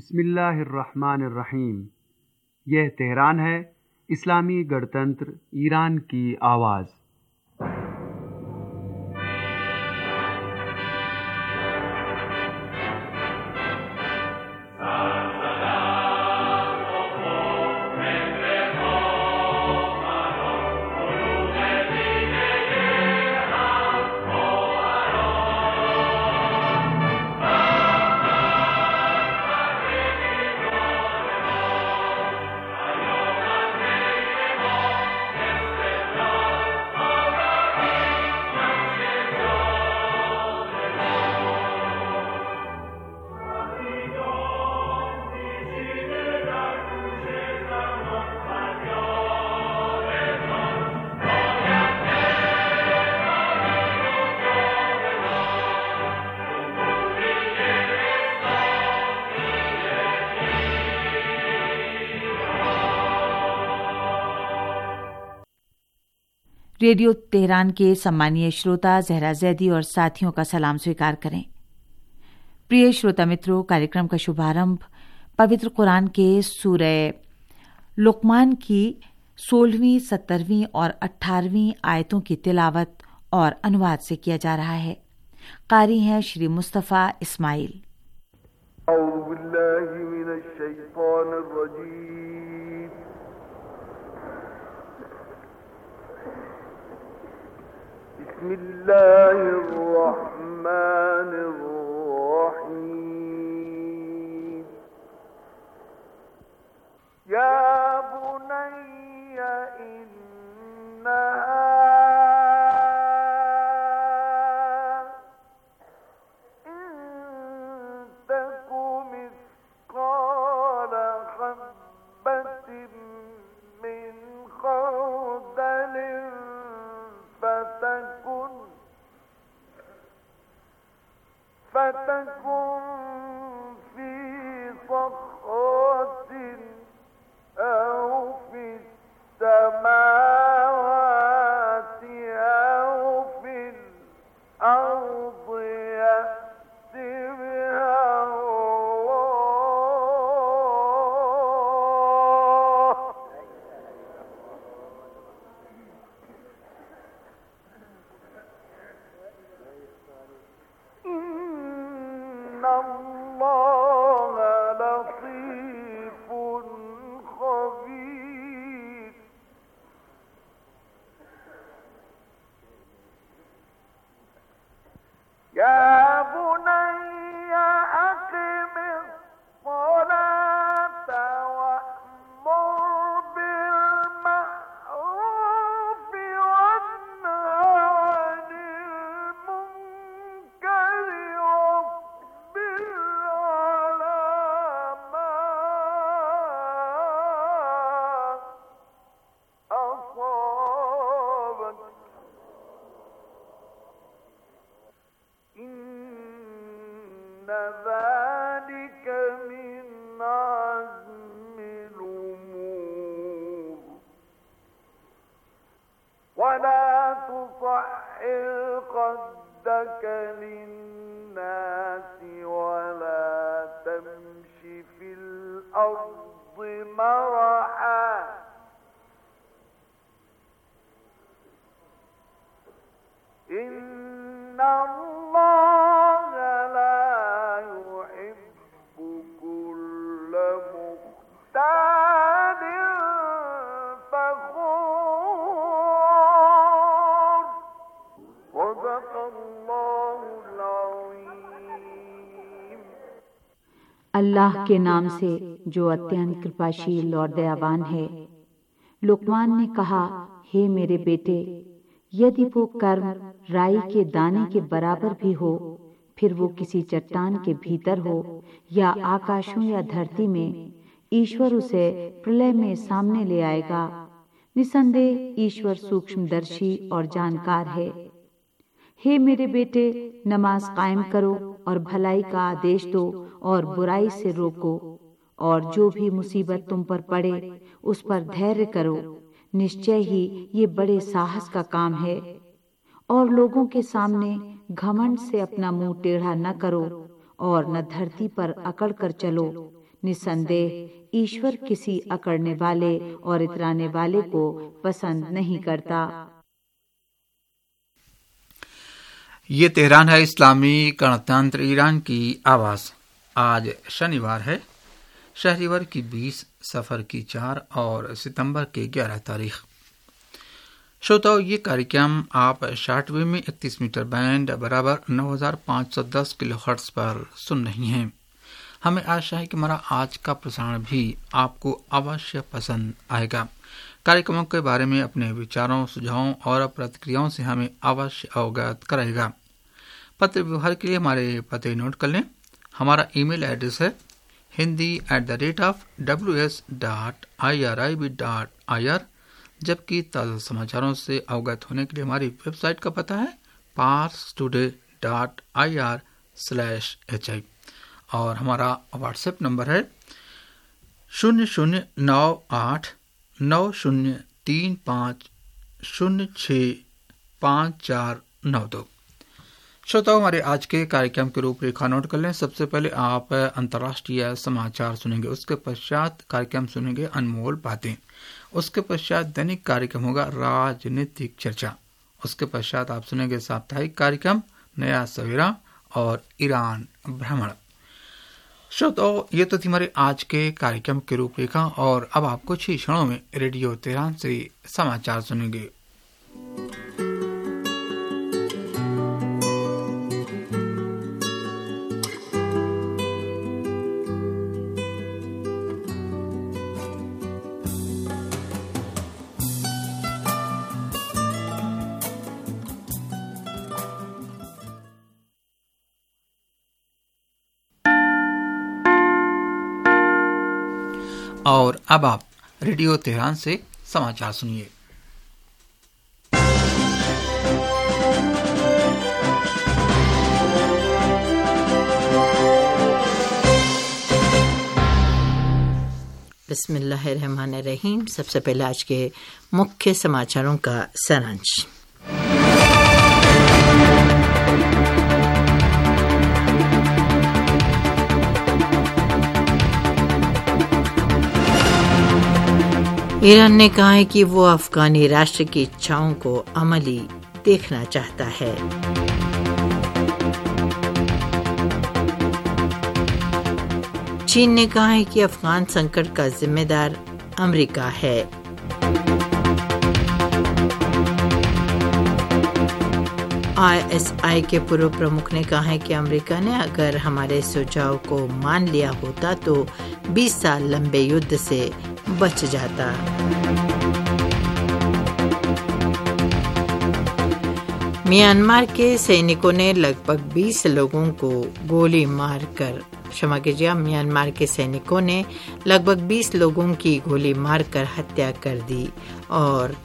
बिस्मिल्लाहिर्रहमानिर्रहीम। यह तेहरान है, इस्लामी गणतंत्र ईरान की आवाज़। रेडियो तेहरान के सम्मानीय श्रोता जहरा जैदी और साथियों का सलाम स्वीकार करें। प्रिय श्रोता मित्रों, कार्यक्रम का शुभारंभ पवित्र कुरान के सूरह लुकमान की 16वीं, 17वीं और 18वीं आयतों की तिलावत और अनुवाद से किया जा रहा है। कारी हैं श्री मुस्तफ़ा इस्माइल। बिस्मिल्लाहिर्रहमानिर्रहीम। या बुनय्या इन्नहा فتكن في صخرة أو في السماوات أو في الأرض يأت بها الله إن الله لطيف خبير يا بني أقم الصلاة وأمر بالمعروف وانه عن المنكر واصبر على ما أصابك إن ذلك من عزم الأمور ولا تصعر خدك للناس ولا تمش في الأرض مرحا إن الله لا يحب كل مختال فخور صدق الله العظيم। अल्लाह के नाम से जो अत्यंत कृपाशील और दयावान है। लुकमान ने कहा, हे मेरे बेटे, यदि वो कर्म राई के दाने के बराबर भी हो, फिर वो किसी चट्टान के भीतर हो या आकाशों या धरती में, ईश्वर उसे प्रलय में सामने ले आएगा। निसंदेह ईश्वर सूक्ष्मदर्शी और जानकार है। हे मेरे बेटे, नमाज कायम करो और भलाई का आदेश दो और बुराई से रोको, और जो भी मुसीबत तुम पर पड़े उस पर धैर्य करो। निश्चय ही ये बड़े साहस का काम है। और लोगों के सामने घमंड से अपना मुंह टेढ़ा न करो और न धरती पर अकड़ कर चलो। निसंदेह ईश्वर किसी अकड़ने वाले और इतराने वाले को पसंद नहीं करता। ये तेहरान है इस्लामी गणतंत्र ईरान की आवाज़। आज शनिवार है, शहरीवर की 20, सफर की 4 और सितंबर की 11 तारीख। श्रोताओ, ये कार्यक्रम आप शॉर्टवेव में 31 मीटर बैंड बराबर 9510 किलोहर्ट्ज पर सुन रही हैं। हमें आशा है कि हमारा आज का प्रसारण भी आपको अवश्य पसंद आएगा। कार्यक्रमों के बारे में अपने विचारों, सुझावों और प्रतिक्रियाओं से हमें अवश्य अवगत कराएगा। पत्र व्यवहार के लिए हमारे पते नोट कर लें। हमारा ईमेल एड्रेस है hindi@ws.irib.ir, जबकि ताज़ा समाचारों से अवगत होने के लिए हमारी वेबसाइट का पता है parstoday.ir/hi और हमारा व्हाट्सएप नंबर है 009893506542। श्रोताओ, हमारे आज के कार्यक्रम के रूपरेखा नोट कर लें। सबसे पहले आप अंतर्राष्ट्रीय समाचार सुनेंगे, उसके पश्चात कार्यक्रम सुनेंगे अनमोल बातें, उसके पश्चात दैनिक कार्यक्रम होगा राजनीतिक चर्चा, उसके पश्चात आप सुनेंगे साप्ताहिक कार्यक्रम नया सवेरा और ईरान भ्रमण। श्रोताओ, ये तो थी हमारे आज के कार्यक्रम के रूपरेखा और अब आप कुछ ही क्षणों में रेडियो तेहरान से समाचार सुनेंगे। और अब आप रेडियो तेहरान से समाचार सुनिए। बिस्मिल्लाहिर्रहमानिर्रहीम। सबसे पहले आज के मुख्य समाचारों का सारांश। ईरान ने कहा है कि वो अफगानी राष्ट्र की इच्छाओं को अमली देखना चाहता है। चीन ने कहा है कि अफगान संकट का जिम्मेदार अमेरिका है। ISI के पूर्व प्रमुख ने कहा है कि अमेरिका ने अगर हमारे सुझाव को मान लिया होता तो 20 साल लंबे युद्ध से बच जाता। म्यांमार के सैनिकों ने लगभग 20 लोगों को गोली मारकर म्यांमार के सैनिकों ने लगभग 20 लोगों की गोली मारकर हत्या कर दी। और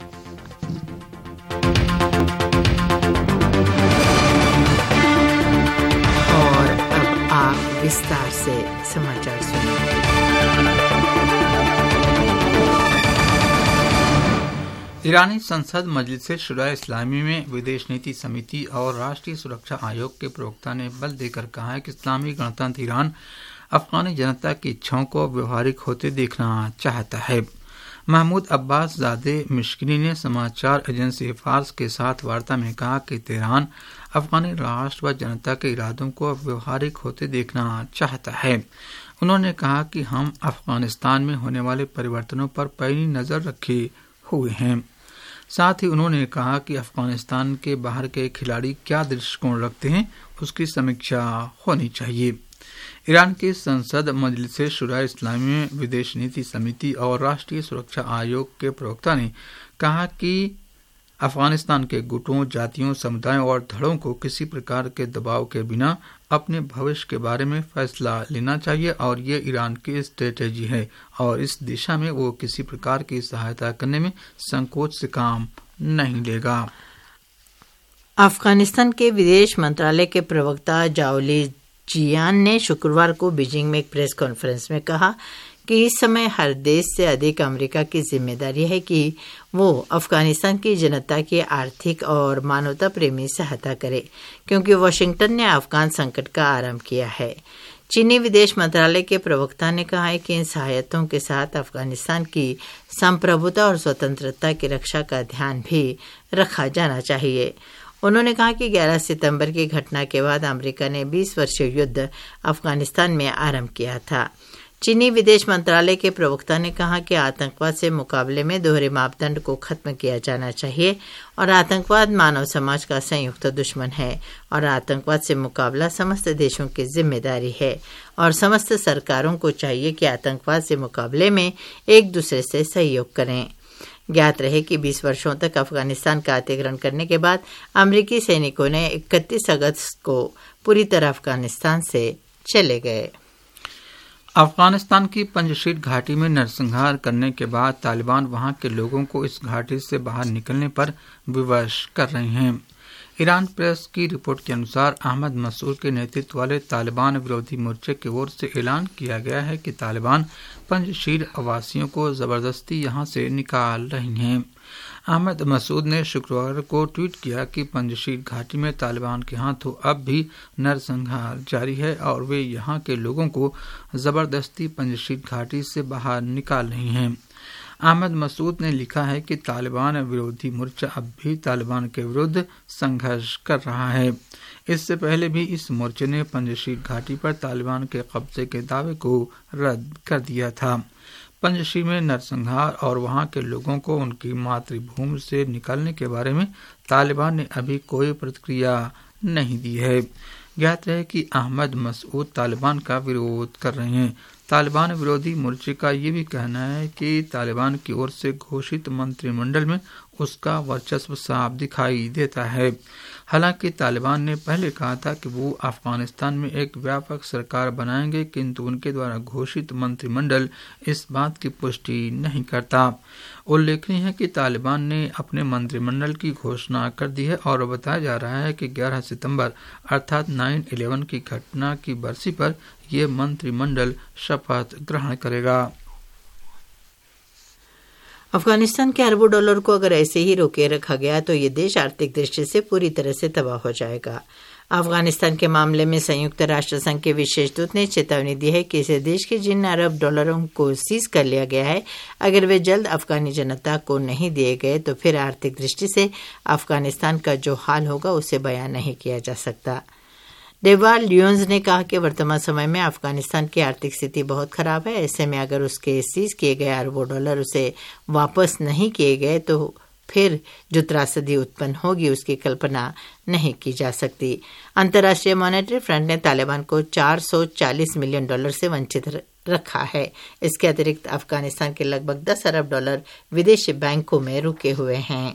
अब आप विस्तार से समाचार सुनिए। ईरानी संसद मजलिस शुरा इस्लामी में विदेश नीति समिति और राष्ट्रीय सुरक्षा आयोग के प्रवक्ता ने बल देकर कहा है कि इस्लामी गणतंत्र ईरान अफगानी जनता की इच्छाओं को व्यवहारिक होते देखना चाहता है। महमूद अब्बास ज़ादे मिश्किनी ने समाचार एजेंसी फार्स के साथ वार्ता में कहा कि तेहरान अफगानी राष्ट्र व जनता के इरादों को व्यवहारिक होते देखना चाहता है। उन्होंने कहा कि हम अफगानिस्तान में होने वाले परिवर्तनों पर पैनी नजर रखे हुए हैं। साथ ही उन्होंने कहा कि अफगानिस्तान के बाहर के खिलाड़ी क्या दृष्टिकोण रखते हैं, उसकी समीक्षा होनी चाहिए। ईरान की संसद मजलिस शुरा इस्लामी में विदेश नीति समिति और राष्ट्रीय सुरक्षा आयोग के प्रवक्ता ने कहा कि अफगानिस्तान के गुटों, जातियों, समुदायों और धड़ों को किसी प्रकार के दबाव के बिना अपने भविष्य के बारे में फैसला लेना चाहिए और ये ईरान की स्ट्रेटेजी है और इस दिशा में वो किसी प्रकार की सहायता करने में संकोच से काम नहीं लेगा। अफगानिस्तान के विदेश मंत्रालय के प्रवक्ता जाओली जियान ने शुक्रवार को बीजिंग में एक प्रेस कॉन्फ्रेंस में कहा कि इस समय हर देश से अधिक अमेरिका की जिम्मेदारी है कि वो अफगानिस्तान की जनता की आर्थिक और मानवता प्रेमी सहायता करे, क्योंकि वाशिंगटन ने अफगान संकट का आरंभ किया है। चीनी विदेश मंत्रालय के प्रवक्ता ने कहा है कि इन सहायताओं के साथ अफगानिस्तान की संप्रभुता और स्वतंत्रता की रक्षा का ध्यान भी रखा जाना चाहिए। उन्होंने कहा कि 11 सितंबर की घटना के बाद अमेरिका ने 20 वर्षीय युद्ध अफगानिस्तान में आरंभ किया था। चीनी विदेश मंत्रालय के प्रवक्ता ने कहा कि आतंकवाद से मुकाबले में दोहरे मापदंड को खत्म किया जाना चाहिए और आतंकवाद मानव समाज का संयुक्त दुश्मन है और आतंकवाद से मुकाबला समस्त देशों की जिम्मेदारी है और समस्त सरकारों को चाहिए कि आतंकवाद से मुकाबले में एक दूसरे से सहयोग करें। ज्ञात रहे कि 20 वर्षों तक अफगानिस्तान का अतिक्रमण करने के बाद अमेरिकी सैनिकों ने 31 अगस्त को पूरी तरह अफगानिस्तान से चले गए। अफगानिस्तान की पंजशीर घाटी में नरसंहार करने के बाद तालिबान वहां के लोगों को इस घाटी से बाहर निकलने पर विवश कर रहे हैं। ईरान प्रेस की रिपोर्ट के अनुसार अहमद मसूद के नेतृत्व वाले तालिबान विरोधी मोर्चे की ओर से ऐलान किया गया है कि तालिबान पंजशीर आवासियों को जबरदस्ती यहां से निकाल रही हैं। अहमद मसूद ने शुक्रवार को ट्वीट किया कि पंजशीर घाटी में तालिबान के हाथों अब भी नरसंहार जारी है और वे यहां के लोगों को जबरदस्ती पंजशीर घाटी से बाहर निकाल रही हैं। अहमद मसूद ने लिखा है कि तालिबान विरोधी मोर्चा अब भी तालिबान के विरुद्ध संघर्ष कर रहा है। इससे पहले भी इस मोर्चे ने पंजशीर घाटी पर तालिबान के कब्जे के दावे को रद्द कर दिया था। पंजशीर में नरसंहार और वहां के लोगों को उनकी मातृभूमि से निकालने के बारे में तालिबान ने अभी कोई प्रतिक्रिया नहीं दी है। ज्ञात रहे कि अहमद मसूद तालिबान का विरोध कर रहे हैं। तालिबान विरोधी मोर्चे का ये भी कहना है कि तालिबान की ओर से घोषित मंत्रिमंडल में उसका वर्चस्व साफ दिखाई देता है। हालांकि तालिबान ने पहले कहा था कि वो अफगानिस्तान में एक व्यापक सरकार बनाएंगे, किंतु उनके द्वारा घोषित मंत्रिमंडल इस बात की पुष्टि नहीं करता। उल्लेखनीय है कि तालिबान ने अपने मंत्रिमंडल की घोषणा कर दी है और बताया जा रहा है कि 11 सितंबर अर्थात 9/11 की घटना की बरसी पर यह मंत्रिमंडल शपथ ग्रहण करेगा। अफगानिस्तान के अरबों डॉलर को अगर ऐसे ही रोके रखा गया तो ये देश आर्थिक दृष्टि से पूरी तरह से तबाह हो जाएगा। अफगानिस्तान के मामले में संयुक्त राष्ट्र संघ के विशेष दूत ने चेतावनी दी है कि इस देश के जिन अरब डॉलरों को सीज कर लिया गया है, अगर वे जल्द अफगानी जनता को नहीं दिए गए तो फिर आर्थिक दृष्टि से अफगानिस्तान का जो हाल होगा उसे बयान नहीं किया जा सकता। डेवाल ल्यून्स ने कहा कि वर्तमान समय में अफगानिस्तान की आर्थिक स्थिति बहुत खराब है। ऐसे में अगर उसके सीज किए गए अरबों डॉलर उसे वापस नहीं किए गए तो फिर जो त्रासदी उत्पन्न होगी उसकी कल्पना नहीं की जा सकती। अंतर्राष्ट्रीय मॉनेटरी फंड ने तालिबान को $440 मिलियन से वंचित रखा है। इसके अतिरिक्त अफगानिस्तान के लगभग 10 अरब डॉलर विदेशी बैंकों में रुके हुए हैं।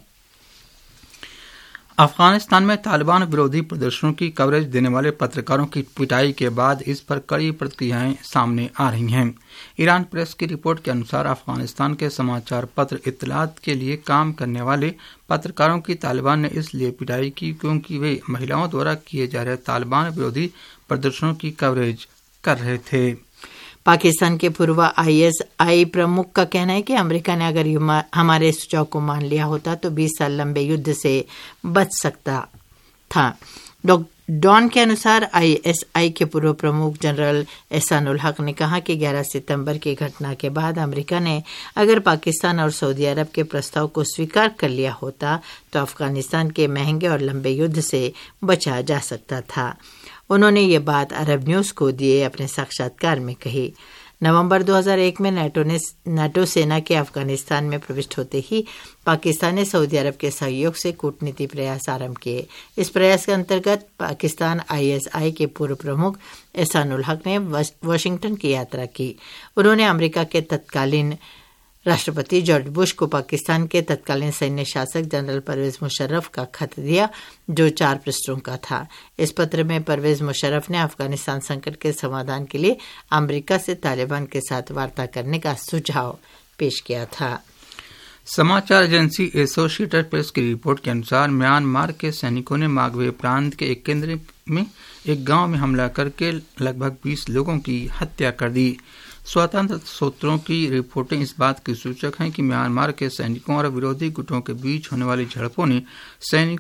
अफगानिस्तान में तालिबान विरोधी प्रदर्शनों की कवरेज देने वाले पत्रकारों की पिटाई के बाद इस पर कड़ी प्रतिक्रियाएं सामने आ रही हैं। ईरान प्रेस की रिपोर्ट के अनुसार अफगानिस्तान के समाचार पत्र इत्तलात के लिए काम करने वाले पत्रकारों की तालिबान ने इसलिए पिटाई की क्योंकि वे महिलाओं द्वारा किए जा रहे तालिबान विरोधी प्रदर्शनों की कवरेज कर रहे थे। पाकिस्तान के पूर्व ISI प्रमुख का कहना है कि अमेरिका ने अगर हमारे सुझाव को मान लिया होता तो 20 साल लंबे युद्ध से बच सकता था। डॉन के अनुसार ISI के पूर्व प्रमुख जनरल एहसानुल हक ने कहा कि 11 सितंबर की घटना के बाद अमेरिका ने अगर पाकिस्तान और सऊदी अरब के प्रस्ताव को स्वीकार कर लिया होता तो अफगानिस्तान के महंगे और लंबे युद्ध से बचा जा सकता था। उन्होंने ये बात अरब न्यूज को दिए अपने साक्षात्कार में कही। नवंबर 2001 में नाटो सेना के अफगानिस्तान में प्रविष्ट होते ही पाकिस्तान ने सऊदी अरब के सहयोग से कूटनीति प्रयास आरंभ किए। इस प्रयास के अंतर्गत पाकिस्तान ISI के पूर्व प्रमुख एहसानुल हक ने वाशिंगटन की यात्रा की। उन्होंने अमेरिका के तत्कालीन राष्ट्रपति जॉर्ज बुश को पाकिस्तान के तत्कालीन सैन्य शासक जनरल परवेज मुशर्रफ का खत दिया जो 4 पृष्ठों का था। इस पत्र में परवेज मुशर्रफ ने अफगानिस्तान संकट के समाधान के लिए अमेरिका से तालिबान के साथ वार्ता करने का सुझाव पेश किया था। समाचार एजेंसी एसोसिएटेड प्रेस की रिपोर्ट के अनुसार म्यांमार के सैनिकों ने मागवे प्रांत के एक केंद्र में एक गांव में हमला करके लगभग 20 लोगों की हत्या कर दी। स्वतंत्र सूत्रों की रिपोर्टें इस बात की सूचक हैं कि म्यांमार के सैनिकों और विरोधी गुटों के बीच होने वाली झड़पों ने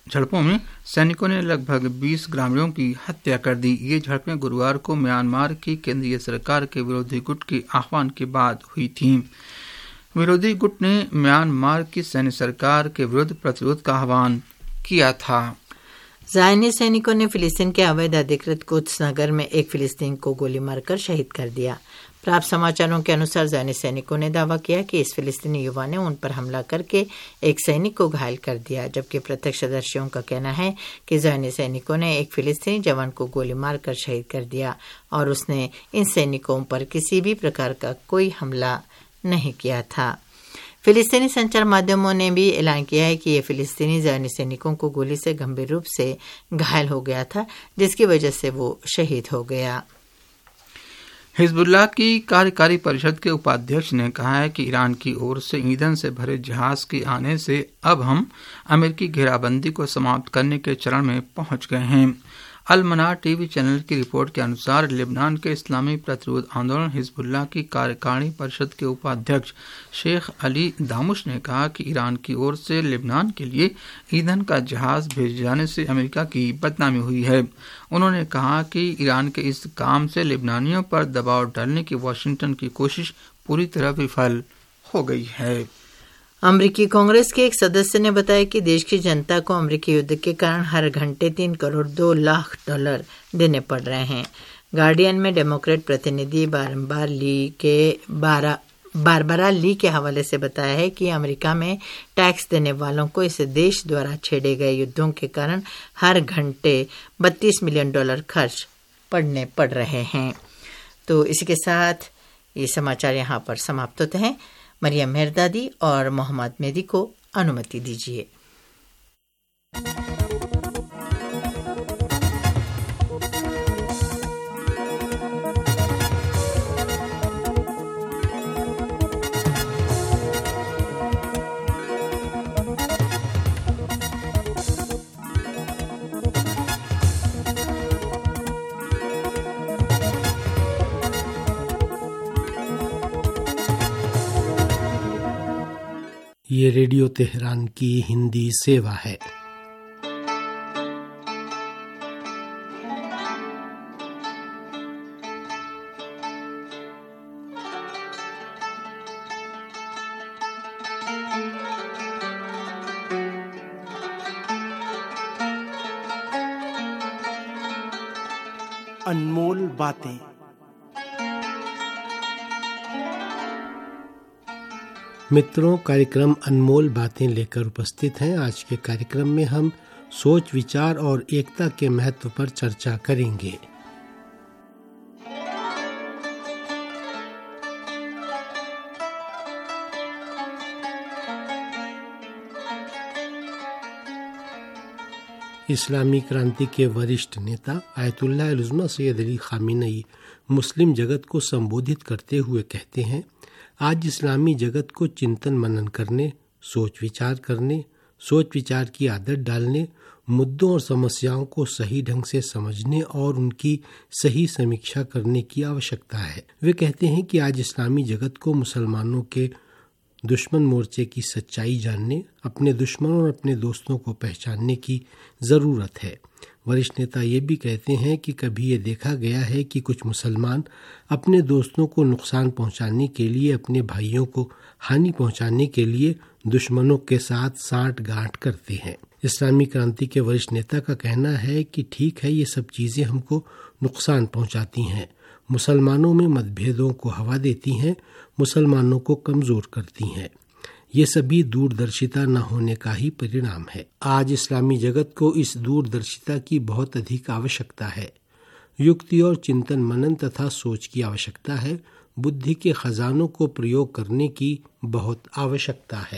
झड़पों में सैनिकों ने लगभग 20 ग्रामीणों की हत्या कर दी। ये झड़पें गुरुवार को म्यांमार की केंद्रीय सरकार के विरोधी गुट के आह्वान के बाद हुई थीं। विरोधी गुट ने म्यांमार की सैन्य सरकार के विरुद्ध प्रतिरोध का आह्वान किया था। ज़ायनी सैनिकों ने फिलिस्तीन के अवैध अधिकृत कुद्स नगर में एक फिलिस्तीन को गोली मारकर शहीद कर दिया। प्राप्त समाचारों के अनुसार ज़ायनी सैनिकों ने दावा किया कि इस फिलिस्तीनी युवा ने उन पर हमला करके एक सैनिक को घायल कर दिया, जबकि प्रत्यक्षदर्शियों का कहना है कि ज़ायनी सैनिकों ने एक फिलिस्तीनी जवान को गोली मारकर शहीद कर दिया और उसने इन सैनिकों पर किसी भी प्रकार का कोई हमला नहीं किया था। फिलिस्तीनी संचार माध्यमों ने भी ऐलान किया है कि ये फिलिस्तीनी ज़ायनी सैनिकों को गोली से गंभीर रूप से घायल हो गया था, जिसकी वजह से वो शहीद हो गया। हिजबुल्लाह की कार्यकारी परिषद के उपाध्यक्ष ने कहा है कि ईरान की ओर से ईंधन से भरे जहाज के आने से अब हम अमेरिकी घेराबंदी को समाप्त करने के चरण में पहुंच गए हैं। अल मनार टीवी चैनल की रिपोर्ट के अनुसार लेबनान के इस्लामी प्रतिरोध आंदोलन हिजबुल्लाह की कार्यकारिणी परिषद के उपाध्यक्ष शेख अली दामुश ने कहा कि ईरान की ओर से लेबनान के लिए ईंधन का जहाज भेजे जाने से अमेरिका की बदनामी हुई है। उन्होंने कहा कि ईरान के इस काम से लेबनानियों पर दबाव डालने की वाशिंगटन की कोशिश पूरी तरह विफल हो गई है। अमेरिकी कांग्रेस के एक सदस्य ने बताया कि देश की जनता को अमेरिकी युद्ध के कारण हर घंटे $3 करोड़ 2 लाख देने पड़ रहे हैं। गार्डियन में डेमोक्रेट प्रतिनिधि बारबरा ली के हवाले से बताया है कि अमेरिका में टैक्स देने वालों को इस देश द्वारा छेड़े गए युद्धों के कारण हर घंटे $32 मिलियन खर्च पड़ रहे हैं। तो इसी के साथ ये समाचार यहाँ पर समाप्त होते हैं। मरियम मेहरदादी और मोहम्मद मेहदी को अनुमति दीजिए। ये रेडियो तेहरान की हिंदी सेवा है। अनमोल बातें। मित्रों, कार्यक्रम अनमोल बातें लेकर उपस्थित हैं। आज के कार्यक्रम में हम सोच, विचार और एकता के महत्व पर चर्चा करेंगे। इस्लामी क्रांति के वरिष्ठ नेता Ayatollah Al Uzma Sayyed Ali Khamenei मुस्लिम जगत को संबोधित करते हुए कहते हैं, आज इस्लामी जगत को चिंतन मनन करने, सोच विचार की आदत डालने, मुद्दों और समस्याओं को सही ढंग से समझने और उनकी सही समीक्षा करने की आवश्यकता है। वे कहते हैं कि आज इस्लामी जगत को मुसलमानों के दुश्मन मोर्चे की सच्चाई जानने, अपने दुश्मनों और अपने दोस्तों को पहचानने की ज़रूरत है। वरिष्ठ नेता ये भी कहते हैं कि कभी ये देखा गया है कि कुछ मुसलमान अपने दोस्तों को नुकसान पहुंचाने के लिए, अपने भाइयों को हानि पहुंचाने के लिए दुश्मनों के साथ साठ-गांठ करते हैं। इस्लामी क्रांति के वरिष्ठ नेता का कहना है कि ठीक है, ये सब चीज़ें हमको नुकसान पहुंचाती हैं, मुसलमानों में मतभेदों को हवा देती हैं, मुसलमानों को कमज़ोर करती हैं। ये सभी दूरदर्शिता न होने का ही परिणाम है। आज इस्लामी जगत को इस दूरदर्शिता की बहुत अधिक आवश्यकता है। युक्ति और चिंतन मनन तथा सोच की आवश्यकता है। बुद्धि के खजानों को प्रयोग करने की बहुत आवश्यकता है।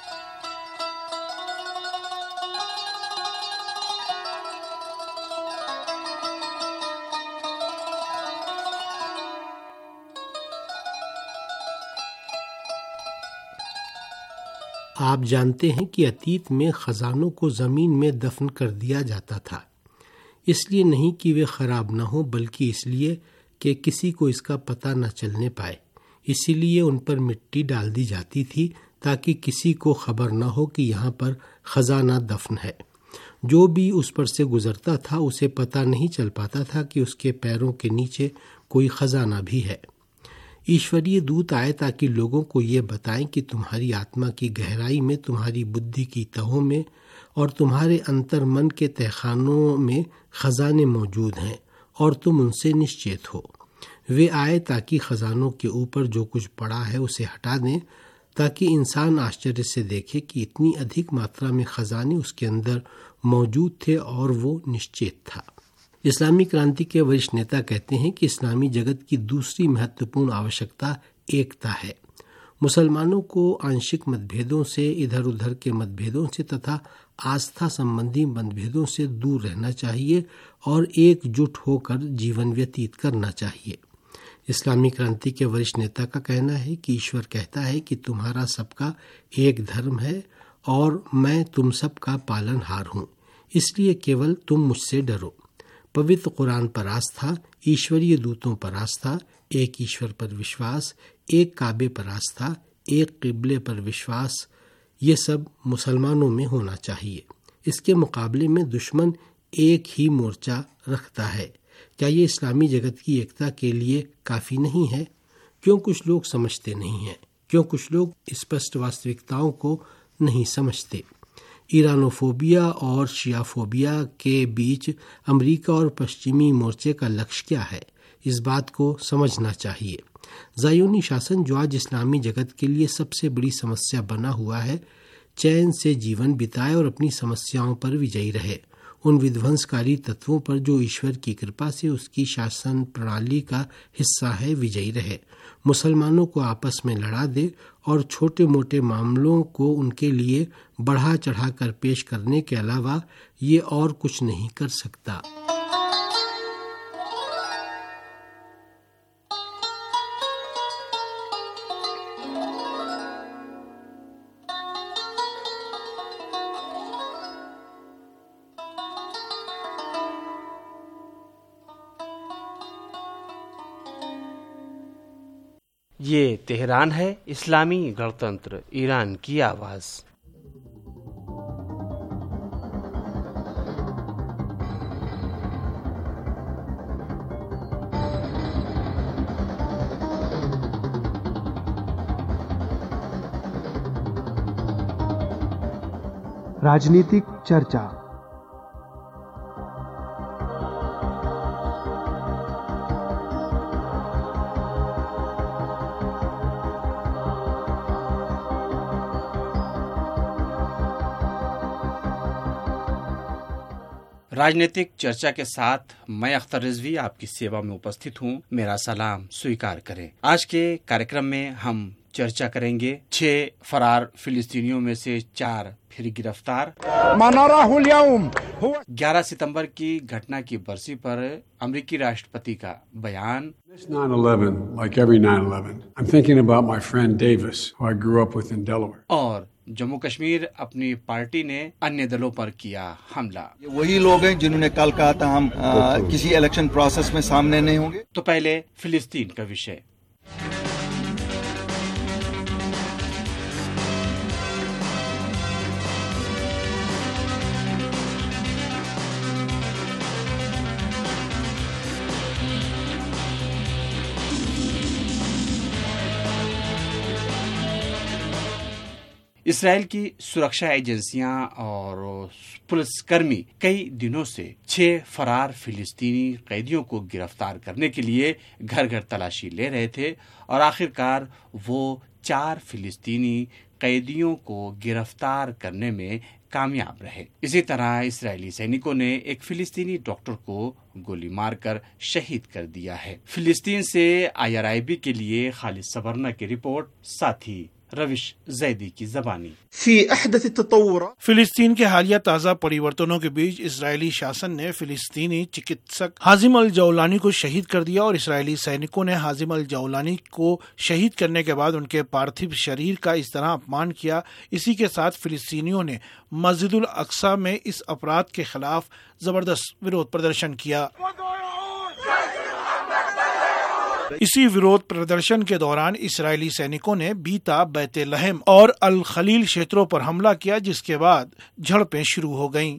आप जानते हैं कि अतीत में खजानों को ज़मीन में दफन कर दिया जाता था, इसलिए नहीं कि वे ख़राब न हो, बल्कि इसलिए कि किसी को इसका पता न चलने पाए। इसीलिए उन पर मिट्टी डाल दी जाती थी ताकि किसी को खबर न हो कि यहाँ पर खजाना दफन है। जो भी उस पर से गुजरता था उसे पता नहीं चल पाता था कि उसके पैरों के नीचे कोई खजाना भी है। ईश्वरीय दूत आए ताकि लोगों को ये बताएं कि तुम्हारी आत्मा की गहराई में, तुम्हारी बुद्धि की तहों में और तुम्हारे अंतर मन के तहखानों में खजाने मौजूद हैं और तुम उनसे निश्चित हो। वे आए ताकि खजानों के ऊपर जो कुछ पड़ा है उसे हटा दें, ताकि इंसान आश्चर्य से देखे कि इतनी अधिक मात्रा में खजाने उसके अंदर मौजूद थे और वो निश्चित था। इस्लामी क्रांति के वरिष्ठ नेता कहते हैं कि इस्लामी जगत की दूसरी महत्वपूर्ण आवश्यकता एकता है। मुसलमानों को आंशिक मतभेदों से, इधर उधर के मतभेदों से तथा आस्था संबंधी मतभेदों से दूर रहना चाहिए और एकजुट होकर जीवन व्यतीत करना चाहिए। इस्लामी क्रांति के वरिष्ठ नेता का कहना है कि ईश्वर कहता है कि तुम्हारा सबका एक धर्म है और मैं तुम सबका पालनहार हूँ, इसलिए केवल तुम मुझसे डरो। पवित्र कुरान पर आस्था, ईश्वरीय दूतों पर आस्था, एक ईश्वर पर विश्वास, एक काबे पर आस्था, एक किबले पर विश्वास, ये सब मुसलमानों में होना चाहिए। इसके मुकाबले में दुश्मन एक ही मोर्चा रखता है। क्या ये इस्लामी जगत की एकता के लिए काफ़ी नहीं है? क्यों कुछ लोग समझते नहीं हैं? क्यों कुछ लोग स्पष्ट वास्तविकताओं को नहीं समझते? ईरानोफोबिया और शियाफोबिया के बीच अमेरिका और पश्चिमी मोर्चे का लक्ष्य क्या है? इस बात को समझना चाहिए। ज़ायोनी शासन, जो आज इस्लामी जगत के लिए सबसे बड़ी समस्या बना हुआ है, चैन से जीवन बिताए और अपनी समस्याओं पर विजयी रहे। उन विध्वंसकारी तत्वों पर जो ईश्वर की कृपा से उसकी शासन प्रणाली का हिस्सा है, विजयी रहे। मुसलमानों को आपस में लड़ा दे और छोटे मोटे मामलों को उनके लिए बढ़ा चढ़ा कर पेश करने के अलावा ये और कुछ नहीं कर सकता। ये तेहरान है, इस्लामी गणतंत्र ईरान की आवाज़। राजनीतिक चर्चा। राजनीतिक चर्चा के साथ मैं अख्तर रिजवी आपकी सेवा में उपस्थित हूँ। मेरा सलाम स्वीकार करें। आज के कार्यक्रम में हम चर्चा करेंगे 6 फरार फिलिस्तीनियों में से 4 फिर गिरफ्तार। 11 सितंबर की घटना की बरसी पर अमेरिकी राष्ट्रपति का बयान। 9/11, like every 9/11, I'm thinking about my friend Davis, who I grew up with in Delaware. और जम्मू कश्मीर अपनी पार्टी ने अन्य दलों पर किया हमला। ये वही लोग हैं जिन्होंने कल कहा था हम किसी इलेक्शन प्रोसेस में सामने नहीं होंगे। तो पहले फिलिस्तीन का विषय। इसराइल की सुरक्षा एजेंसियां और पुलिसकर्मी कई दिनों से 6 फरार फिलिस्तीनी कैदियों को गिरफ्तार करने के लिए घर घर तलाशी ले रहे थे और आखिरकार वो 4 फिलिस्तीनी कैदियों को गिरफ्तार करने में कामयाब रहे। इसी तरह इस्राएली सैनिकों ने एक फिलिस्तीनी डॉक्टर को गोली मारकर शहीद कर दिया है। फिलिस्तीन से IRIB के लिए खालिद सबरना की रिपोर्ट, साथी रविश जैदी की ज़बानी। फिलिस्तीन के हालिया ताज़ा परिवर्तनों के बीच इजरायली शासन ने फिलिस्तीनी चिकित्सक हाजिम अल जौलानी को शहीद कर दिया और इजरायली सैनिकों ने हाजिम अल जौलानी को शहीद करने के बाद उनके पार्थिव शरीर का इस तरह अपमान किया। इसी के साथ फिलिस्तीनियों ने मस्जिदुल अक्सा में इस अपराध के खिलाफ जबरदस्त विरोध प्रदर्शन किया। इसी विरोध प्रदर्शन के दौरान इस्राएली सैनिकों ने बीता बैतलहम और अल खलील क्षेत्रों पर हमला किया, जिसके बाद झड़पें शुरू हो गईं।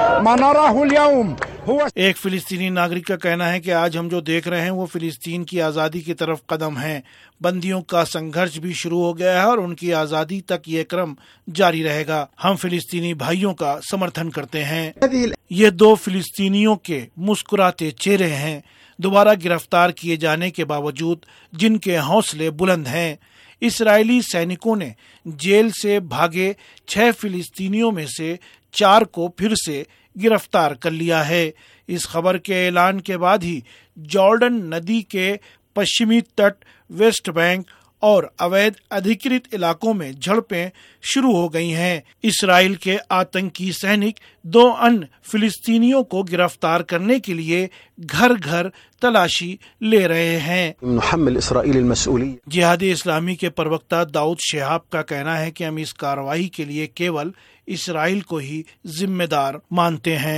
एक फिलिस्तीनी नागरिक का कहना है कि आज हम जो देख रहे हैं वो फिलिस्तीन की आज़ादी की तरफ कदम है। बंदियों का संघर्ष भी शुरू हो गया है और उनकी आज़ादी तक ये क्रम जारी रहेगा। हम फिलिस्तीनी भाइयों का समर्थन करते हैं। ये दो फिलिस्तीनियों के मुस्कुराते चेहरे हैं, दोबारा गिरफ्तार किए जाने के बावजूद जिनके हौसले बुलंद हैं। इस्राएली सैनिकों ने जेल से भागे 6 फिलिस्तीनियों में से 4 को फिर से गिरफ्तार कर लिया है। इस खबर के ऐलान के बाद ही जॉर्डन नदी के पश्चिमी तट, वेस्ट बैंक और अवैध अधिकृत इलाकों में झड़पें शुरू हो गई हैं। इस्राएल के आतंकी सैनिक 2 अन्य फिलिस्तीनियों को गिरफ्तार करने के लिए घर घर तलाशी ले रहे हैं। जिहादी इस्लामी के प्रवक्ता दाऊद शिहाब का कहना है कि हम इस कार्रवाई के लिए केवल इसराइल को ही जिम्मेदार मानते हैं।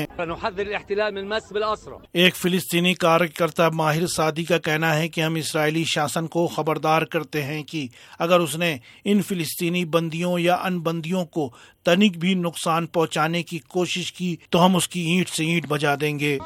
एक फिलिस्तीनी कार्यकर्ता माहिर सादी का कहना है कि हम इस्राएली शासन को खबरदार करते हैं कि अगर उसने इन फिलिस्तीनी बंदियों या अन्य बंदियों को तनिक भी नुकसान पहुंचाने की कोशिश की तो हम उसकी ईंट से ईंट बजा देंगे।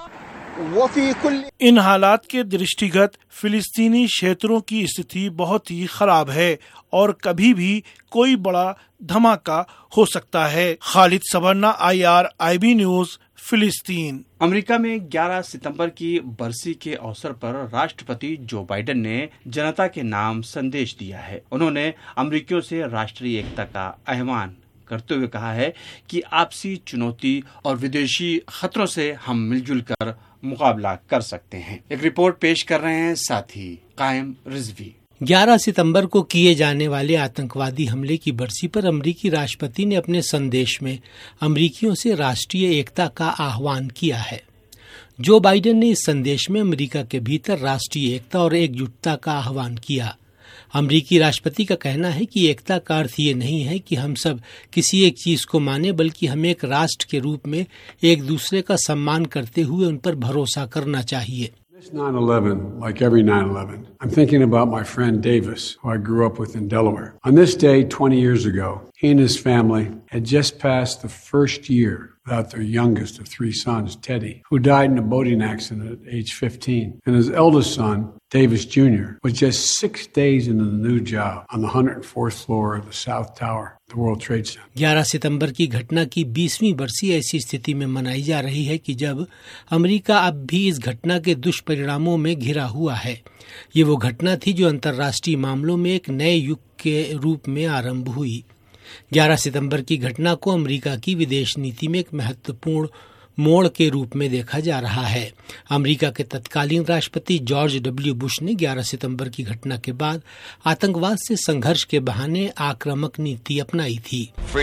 इन हालात के दृष्टिगत फिलिस्तीनी क्षेत्रों की स्थिति बहुत ही खराब है और कभी भी कोई बड़ा धमाका हो सकता है। खालिद सबरना, IRIB न्यूज, फिलिस्तीन। अमेरिका में 11 सितंबर की बरसी के अवसर पर राष्ट्रपति जो बाइडेन ने जनता के नाम संदेश दिया है। उन्होंने अमेरिकियों से राष्ट्रीय एकता का आह्वान करते हुए कहा है कि आपसी चुनौती और विदेशी खतरों से हम मिलजुल कर मुकाबला कर सकते हैं। एक रिपोर्ट पेश कर रहे हैं साथी कायम रिजवी। 11 सितंबर को किए जाने वाले आतंकवादी हमले की बरसी पर अमेरिकी राष्ट्रपति ने अपने संदेश में अमेरिकियों से राष्ट्रीय एकता का आह्वान किया है। जो बाइडेन ने इस संदेश में अमेरिका के भीतर राष्ट्रीय एकता और एकजुटता का आह्वान किया। अमेरिकी राष्ट्रपति का कहना है कि एकता का अर्थ ये नहीं है कि हम सब किसी एक चीज को माने, बल्कि हमें एक राष्ट्र के रूप में एक दूसरे का सम्मान करते हुए उन पर भरोसा करना चाहिए। This 9/11, like every 9/11, I'm thinking about my friend Davis, who I grew up with in Delaware. On this day 20 years ago, he and his family had just passed the first year without their youngest of 3 sons, Teddy, who died in a boating accident at age 15. And his eldest son, Davis Jr., was just 6 days into the new job on the 104th floor of the South Tower, the World Trade Center. 11 सितंबर की घटना की 20वीं बरसी ऐसी स्थिति में मनाई जा रही है कि जब अमेरिका अब भी इस घटना के दुष्परिणामों में घिरा हुआ है। ये वो घटना थी जो अंतर्राष्ट्रीय मामलों में एक नए युग के रूप में आरंभ हुई। 11 सितंबर की घटना को अमेरिका की विदेश नीति में एक महत्वपूर्ण मोड़ के रूप में देखा जा रहा है। अमेरिका के तत्कालीन राष्ट्रपति जॉर्ज W. बुश ने 11 सितंबर की घटना के बाद आतंकवाद से संघर्ष के बहाने आक्रामक नीति अपनाई थी।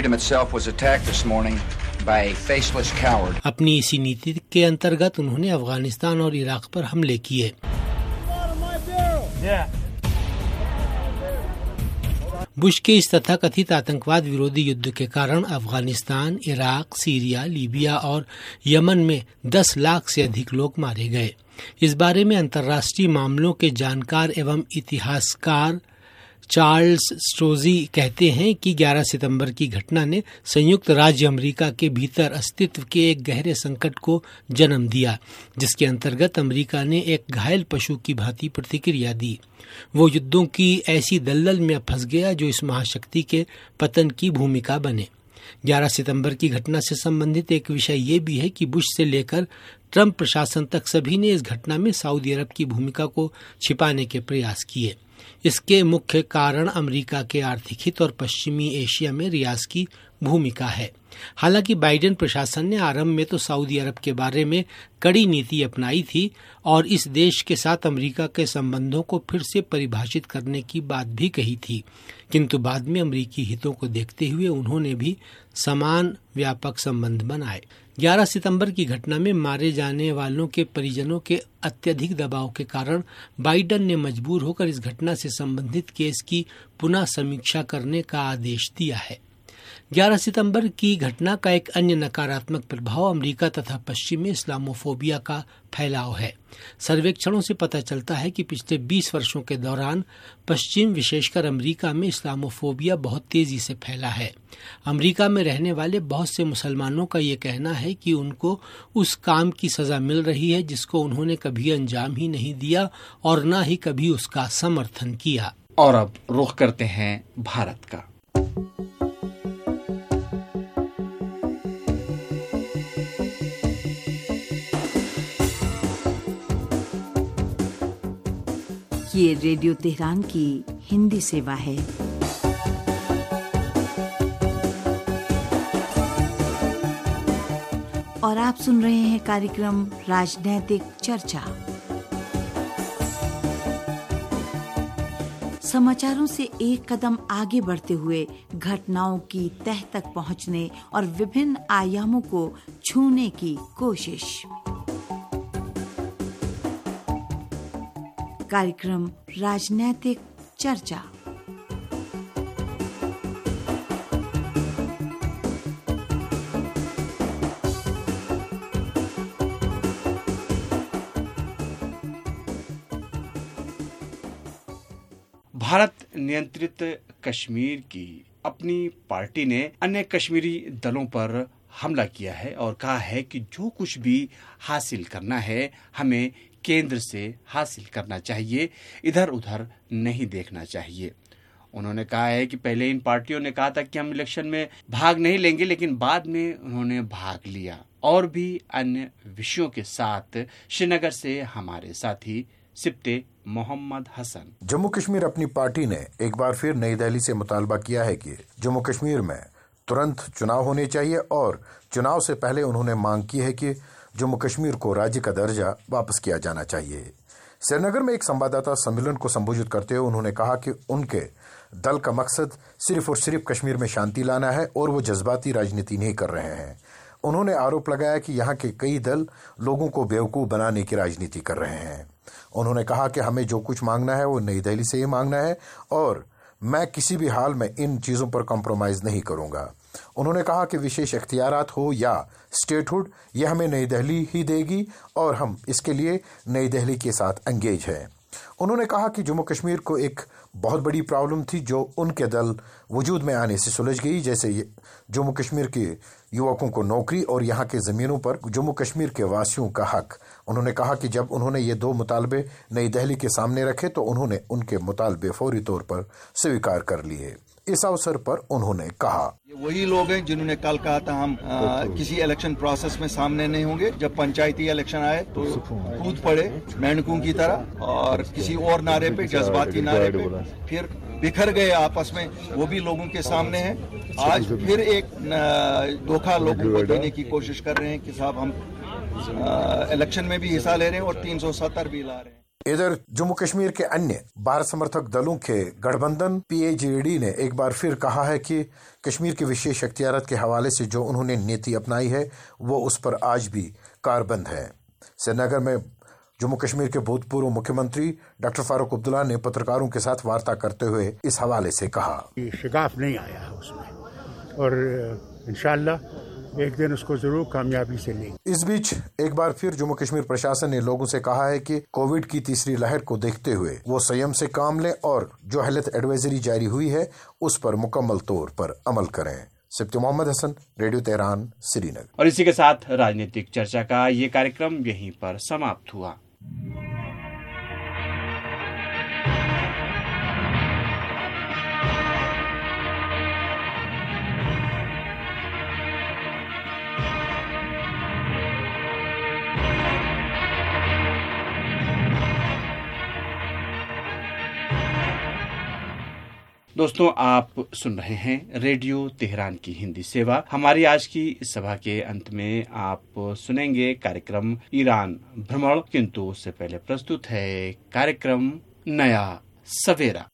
अपनी इसी नीति के अंतर्गत उन्होंने अफगानिस्तान और इराक पर हमले किए। बुश के इस तथाकथित आतंकवाद विरोधी युद्ध के कारण अफगानिस्तान, इराक, सीरिया, लीबिया और यमन में 10 लाख से अधिक लोग मारे गए। इस बारे में अंतर्राष्ट्रीय मामलों के जानकार एवं इतिहासकार चार्ल्स स्ट्रोजी कहते हैं कि 11 सितंबर की घटना ने संयुक्त राज्य अमेरिका के भीतर अस्तित्व के एक गहरे संकट को जन्म दिया, जिसके अंतर्गत अमेरिका ने एक घायल पशु की भांति प्रतिक्रिया दी। वो युद्धों की ऐसी दलदल में फंस गया जो इस महाशक्ति के पतन की भूमिका बने। 11 सितंबर की घटना से संबंधित एक विषय ये भी है कि बुश से लेकर ट्रंप प्रशासन तक सभी ने इस घटना में सऊदी अरब की भूमिका को छिपाने के प्रयास किए। इसके मुख्य कारण अमेरिका के आर्थिक हित और पश्चिमी एशिया में रियाज की भूमिका है। हालांकि बाइडेन प्रशासन ने आरंभ में तो सऊदी अरब के बारे में कड़ी नीति अपनाई थी और इस देश के साथ अमेरिका के संबंधों को फिर से परिभाषित करने की बात भी कही थी, किंतु बाद में अमेरिकी हितों को देखते हुए उन्होंने भी समान व्यापक संबंध बनाए। 11 सितंबर की घटना में मारे जाने वालों के परिजनों के अत्यधिक दबाव के कारण बाइडेन ने मजबूर होकर इस घटना से संबंधित केस की पुनः समीक्षा करने का आदेश दिया है। 11 सितंबर की घटना का एक अन्य नकारात्मक प्रभाव अमेरिका तथा पश्चिम में इस्लामोफोबिया का फैलाव है। सर्वेक्षणों से पता चलता है कि पिछले 20 वर्षों के दौरान पश्चिम, विशेषकर अमेरिका में इस्लामोफोबिया बहुत तेजी से फैला है। अमेरिका में रहने वाले बहुत से मुसलमानों का ये कहना है कि उनको उस काम की सजा मिल रही है जिसको उन्होंने कभी अंजाम ही नहीं दिया और न ही कभी उसका समर्थन किया। और अब रुख करते हैं भारत का। ये रेडियो तेहरान की हिंदी सेवा है। और आप सुन रहे हैं कार्यक्रम राजनैतिक चर्चा। समाचारों से एक कदम आगे बढ़ते हुए घटनाओं की तह तक पहुंचने और विभिन्न आयामों को छूने की कोशिश। कार्यक्रम राजनैतिक चर्चा। भारत नियंत्रित कश्मीर की अपनी पार्टी ने अन्य कश्मीरी दलों पर हमला किया है और कहा है कि जो कुछ भी हासिल करना है हमें केंद्र से हासिल करना चाहिए, इधर उधर नहीं देखना चाहिए। उन्होंने कहा है कि पहले इन पार्टियों ने कहा था कि हम इलेक्शन में भाग नहीं लेंगे, लेकिन बाद में उन्होंने भाग लिया। और भी अन्य विषयों के साथ श्रीनगर से हमारे साथी सिप्ते मोहम्मद हसन। जम्मू कश्मीर अपनी पार्टी ने एक बार फिर नई दिल्ली से मुतालबा किया है कि जम्मू कश्मीर में तुरंत चुनाव होने चाहिए और चुनाव से पहले उन्होंने मांग की है कि जम्मू कश्मीर को राज्य का दर्जा वापस किया जाना चाहिए। श्रीनगर में एक संवाददाता सम्मेलन को संबोधित करते हुए उन्होंने कहा कि उनके दल का मकसद सिर्फ और सिर्फ कश्मीर में शांति लाना है और वो जज्बाती राजनीति नहीं कर रहे हैं। उन्होंने आरोप लगाया कि यहाँ के कई दल लोगों को बेवकूफ बनाने की राजनीति कर रहे हैं। उन्होंने कहा कि हमें जो कुछ मांगना है वो नई दिल्ली से ही मांगना है और मैं किसी भी हाल में इन चीज़ों पर कॉम्प्रोमाइज़ नहीं करूंगा। उन्होंने कहा कि विशेष इख्तियारात हो या स्टेटहुड यह हमें नई दिल्ली ही देगी और हम इसके लिए नई दिल्ली के साथ एंगेज हैं। उन्होंने कहा कि जम्मू कश्मीर को एक बहुत बड़ी प्रॉब्लम थी जो उनके दल वजूद में आने से सुलझ गई, जैसे जम्मू कश्मीर के युवकों को नौकरी और यहाँ के ज़मीनों पर जम्मू कश्मीर के वासियों का हक। उन्होंने कहा कि जब उन्होंने ये दो मुतालबे नई दिल्ली के सामने रखे तो उन्होंने उनके मुतालबे फौरी तौर पर स्वीकार कर लिए। इस अवसर पर उन्होंने कहा, ये वही लोग हैं जिन्होंने कल कहा था हम किसी इलेक्शन प्रोसेस में सामने नहीं होंगे। जब पंचायती इलेक्शन आए तो कूद पड़े मेंढकों की तरह और किसी और नारे पे, जज्बाती नारे पे फिर बिखर गए आपस में। वो भी लोगों के सामने है। आज फिर एक धोखा लोगों को देने की कोशिश कर रहे हैं कि साहब हम इलेक्शन में भी हिस्सा ले रहे हैं और 370 भी ला रहे हैं। इधर जम्मू कश्मीर के अन्य भारत समर्थक दलों के गठबंधन PAJD ने एक बार फिर कहा है कि कश्मीर के विशेष अख्तियारत के हवाले से जो उन्होंने नीति अपनाई है वो उस पर आज भी कारबंद है। श्रीनगर में जम्मू कश्मीर के भूतपूर्व मुख्यमंत्री डॉक्टर फारूक अब्दुल्ला ने पत्रकारों के साथ वार्ता करते हुए इस हवाले से कहा, शिगाफ नहीं आया है उसमें और इंशाअल्लाह एक दिन उसको जरूर कामयाबी से लेंगे। इस बीच एक बार फिर जम्मू कश्मीर प्रशासन ने लोगों से कहा है कि कोविड की तीसरी लहर को देखते हुए वो संयम से काम लें और जो हेल्थ एडवाइजरी जारी हुई है उस पर मुकम्मल तौर पर अमल करें। Sibte Mohammad Hasan, radio Tehran, Srinagar. और इसी के साथ राजनीतिक चर्चा का ये कार्यक्रम यहीं पर समाप्त हुआ। दोस्तों, आप सुन रहे हैं रेडियो तेहरान की हिंदी सेवा। हमारी आज की इस सभा के अंत में आप सुनेंगे कार्यक्रम ईरान भ्रमण, किंतु उससे पहले प्रस्तुत है कार्यक्रम नया सवेरा।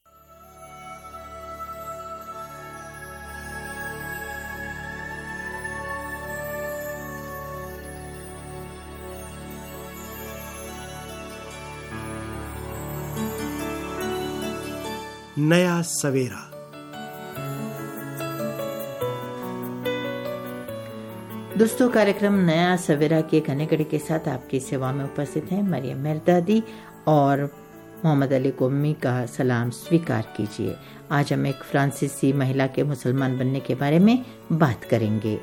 नया सवेरा। दोस्तों, कार्यक्रम नया सवेरा के घने कड़ी के साथ आपकी सेवा में उपस्थित हैं मरियम मेहरदादी और मोहम्मद अली कोमी का सलाम स्वीकार कीजिए। आज हम एक फ्रांसीसी महिला के मुसलमान बनने के बारे में बात करेंगे।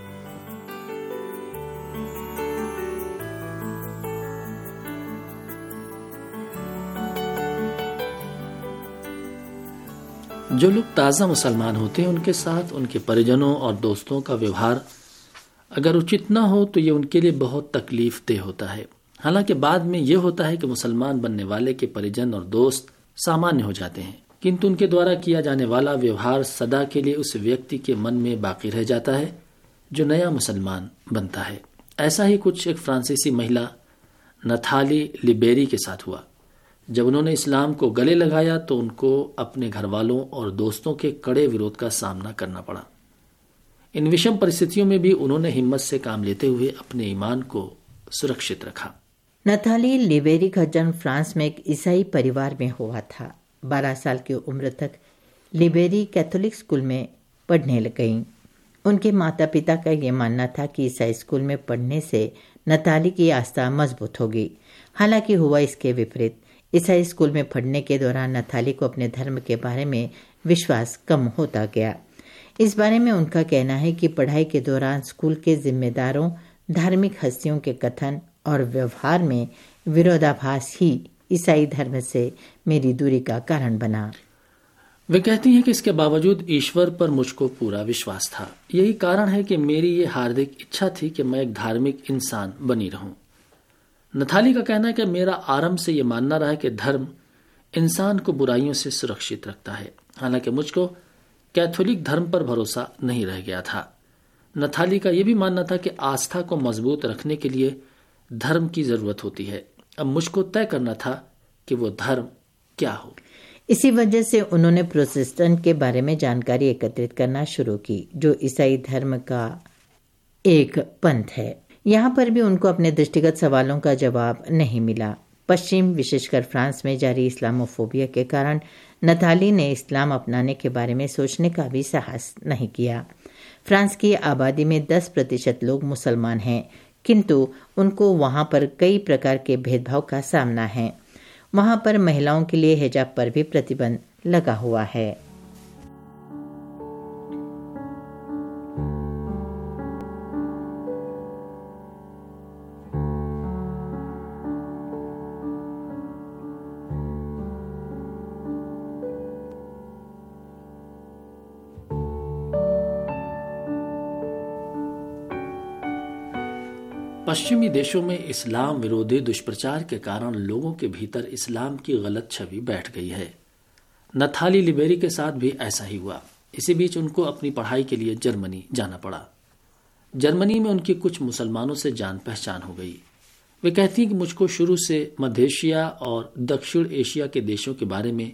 जो लोग ताज़ा मुसलमान होते हैं उनके साथ उनके परिजनों और दोस्तों का व्यवहार अगर उचित न हो तो ये उनके लिए बहुत तकलीफ देह होता है। हालांकि बाद में यह होता है कि मुसलमान बनने वाले के परिजन और दोस्त सामान्य हो जाते हैं, किंतु उनके द्वारा किया जाने वाला व्यवहार सदा के लिए उस व्यक्ति के मन में बाकी रह जाता है जो नया मुसलमान बनता है। ऐसा ही कुछ एक फ्रांसीसी महिला नथाली लिबेरी के साथ हुआ। जब उन्होंने इस्लाम को गले लगाया तो उनको अपने घर वालों और दोस्तों के कड़े विरोध का सामना करना पड़ा। इन विषम परिस्थितियों में भी उन्होंने हिम्मत से काम लेते हुए अपने ईमान को सुरक्षित रखा। नथाली लिबेरी का जन्म फ्रांस में एक ईसाई परिवार में हुआ था। 12 साल की उम्र तक लिबेरी कैथोलिक स्कूल में पढ़ने लग गईं। उनके माता पिता का यह मानना था कि ईसाई स्कूल में पढ़ने से नताली की आस्था मजबूत होगी। हालांकि हुआ इसके विपरीत। ईसाई स्कूल में पढ़ने के दौरान नताली को अपने धर्म के बारे में विश्वास कम होता गया। इस बारे में उनका कहना है कि पढ़ाई के दौरान स्कूल के जिम्मेदारों, धार्मिक हस्तियों के कथन और व्यवहार में विरोधाभास ही ईसाई धर्म से मेरी दूरी का कारण बना। वे कहती हैं कि इसके बावजूद ईश्वर पर मुझको पूरा विश्वास था। यही कारण है कि मेरी ये हार्दिक इच्छा थी कि मैं एक धार्मिक इंसान बनी रहूं। नथाली का कहना है कि मेरा आरंभ से यह मानना रहा कि धर्म इंसान को बुराइयों से सुरक्षित रखता है। हालांकि मुझको कैथोलिक धर्म पर भरोसा नहीं रह गया था। नथाली का यह भी मानना था कि आस्था को मजबूत रखने के लिए धर्म की जरूरत होती है। अब मुझको तय करना था कि वो धर्म क्या हो। इसी वजह से उन्होंने प्रोटेस्टेंट के बारे में जानकारी एकत्रित करना शुरू की, जो ईसाई धर्म का एक पंथ है। यहाँ पर भी उनको अपने दृष्टिगत सवालों का जवाब नहीं मिला। पश्चिम, विशेषकर फ्रांस में जारी इस्लामोफोबिया के कारण नताली ने इस्लाम अपनाने के बारे में सोचने का भी साहस नहीं किया। फ्रांस की आबादी में 10% लोग मुसलमान हैं, किंतु उनको वहाँ पर कई प्रकार के भेदभाव का सामना है। वहाँ पर महिलाओं के लिए हिजाब पर भी प्रतिबंध लगा हुआ है। पश्चिमी देशों में इस्लाम विरोधी दुष्प्रचार के कारण लोगों के भीतर इस्लाम की गलत छवि बैठ गई है। नथाली लिबेरी के साथ भी ऐसा ही हुआ। इसी बीच उनको अपनी पढ़ाई के लिए जर्मनी जाना पड़ा। जर्मनी में उनकी कुछ मुसलमानों से जान पहचान हो गई। वे कहती कि मुझको शुरू से मध्य एशिया और दक्षिण एशिया के देशों के बारे में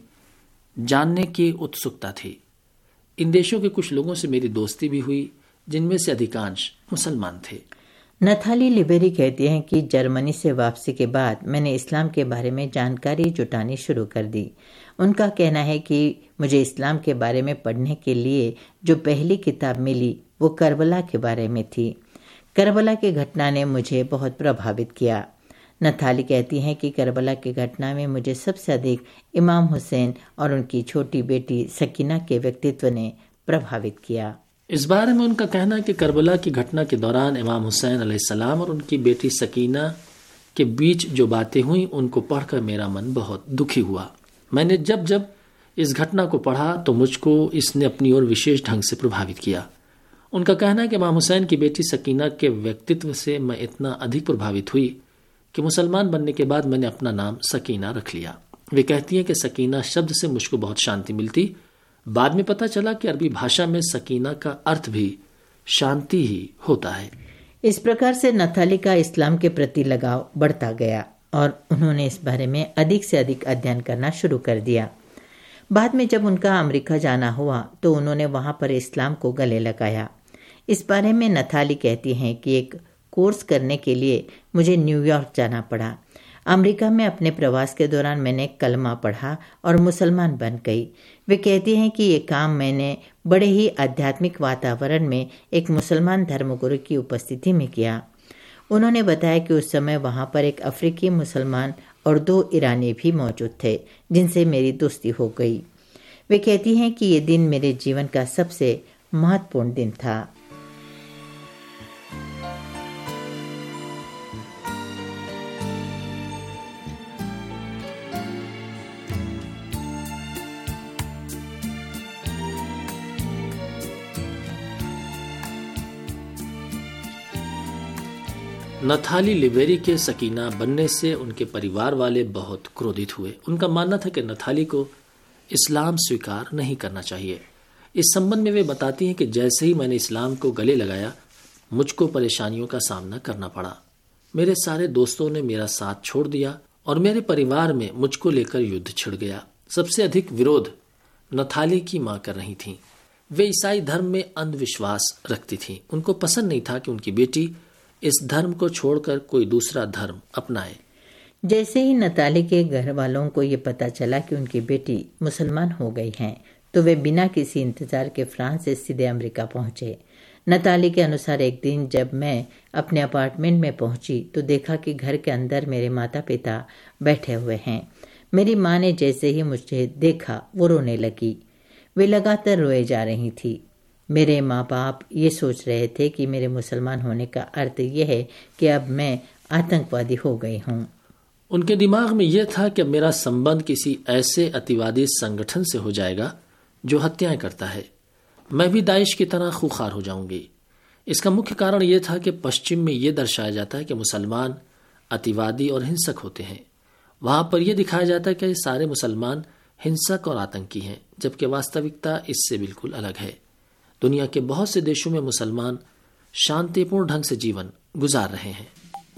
जानने की उत्सुकता थी। इन देशों के कुछ लोगों से मेरी दोस्ती भी हुई, जिनमें से अधिकांश मुसलमान थे। नथाली लिबेरी कहती हैं कि जर्मनी से वापसी के बाद मैंने इस्लाम के बारे में जानकारी जुटानी शुरू कर दी। उनका कहना है कि मुझे इस्लाम के बारे में पढ़ने के लिए जो पहली किताब मिली वो करबला के बारे में थी। करबला की घटना ने मुझे बहुत प्रभावित किया। नथाली कहती हैं कि करबला की घटना में मुझे सबसे अधिक इमाम हुसैन और उनकी छोटी बेटी सकीना के व्यक्तित्व ने प्रभावित किया। इस बारे में उनका कहना है कि करबला की घटना के दौरान इमाम हुसैन अलैहिस्सलाम और उनकी बेटी सकीना के बीच जो बातें हुई उनको पढ़कर मेरा मन बहुत दुखी हुआ। मैंने जब जब इस घटना को पढ़ा तो मुझको इसने अपनी ओर विशेष ढंग से प्रभावित किया। उनका कहना है कि इमाम हुसैन की बेटी सकीना के व्यक्तित्व से मैं इतना अधिक प्रभावित हुई कि मुसलमान बनने के बाद मैंने अपना नाम सकीना रख लिया। वे कहती हैं कि सकीना शब्द से मुझको बहुत शांति मिलती। बाद में पता चला कि अरबी भाषा में सकीना का अर्थ भी शांति ही होता है। इस प्रकार से नथाली का इस्लाम के प्रति लगाव बढ़ता गया और उन्होंने इस बारे में अधिक से अधिक अध्ययन करना शुरू कर दिया। बाद में जब उनका अमेरिका जाना हुआ तो उन्होंने वहां पर इस्लाम को गले लगाया। इस बारे में नथाली कहती हैं कि एक कोर्स करने के लिए मुझे न्यूयॉर्क जाना पड़ा। अमेरिका में अपने प्रवास के दौरान मैंने कलमा पढ़ा और मुसलमान बन गई। वे कहती हैं कि ये काम मैंने बड़े ही आध्यात्मिक वातावरण में एक मुसलमान धर्मगुरु की उपस्थिति में किया। उन्होंने बताया कि उस समय वहाँ पर एक अफ्रीकी मुसलमान और 2 ईरानी भी मौजूद थे जिनसे मेरी दोस्ती हो गई। वे कहती हैं कि ये दिन मेरे जीवन का सबसे महत्वपूर्ण दिन था। नथाली लिबेरी के सकीना बनने से उनके परिवार वाले बहुत क्रोधित हुए। उनका मानना था कि नथाली को इस्लाम स्वीकार नहीं करना चाहिए। इस संबंध में वे बताती हैं कि जैसे ही मैंने इस्लाम को गले लगाया, मुझको परेशानियों का सामना करना पड़ा। मेरे सारे दोस्तों ने मेरा साथ छोड़ दिया और मेरे परिवार में मुझको लेकर युद्ध छिड़ गया। सबसे अधिक विरोध नथाली की मां कर रही थीं। वे ईसाई धर्म में अंधविश्वास रखती थीं। उनको पसंद नहीं था कि उनकी बेटी इस धर्म को छोड़कर कोई दूसरा धर्म अपनाए। जैसे ही नताली के घर वालों को ये पता चला कि उनकी बेटी मुसलमान हो गई हैं, तो वे बिना किसी इंतजार के फ्रांस से सीधे अमेरिका पहुंचे। नताली के अनुसार एक दिन जब मैं अपने अपार्टमेंट में पहुंची तो देखा कि घर के अंदर मेरे माता पिता बैठे हुए हैं। मेरी माँ ने जैसे ही मुझे देखा वो रोने लगी। वे लगातार रोए जा रही थी। मेरे माँ बाप ये सोच रहे थे कि मेरे मुसलमान होने का अर्थ यह है कि अब मैं आतंकवादी हो गई हूँ। उनके दिमाग में यह था कि मेरा संबंध किसी ऐसे अतिवादी संगठन से हो जाएगा जो हत्याएं करता है। मैं भी दाइश की तरह खूंखार हो जाऊंगी। इसका मुख्य कारण यह था कि पश्चिम में यह दर्शाया जाता है कि मुसलमान अतिवादी और हिंसक होते हैं। वहां पर यह दिखाया जाता है कि सारे मुसलमान हिंसक और आतंकी हैं, जबकि वास्तविकता इससे बिल्कुल अलग है। दुनिया के बहुत से देशों में मुसलमान शांतिपूर्ण ढंग से जीवन गुजार रहे हैं।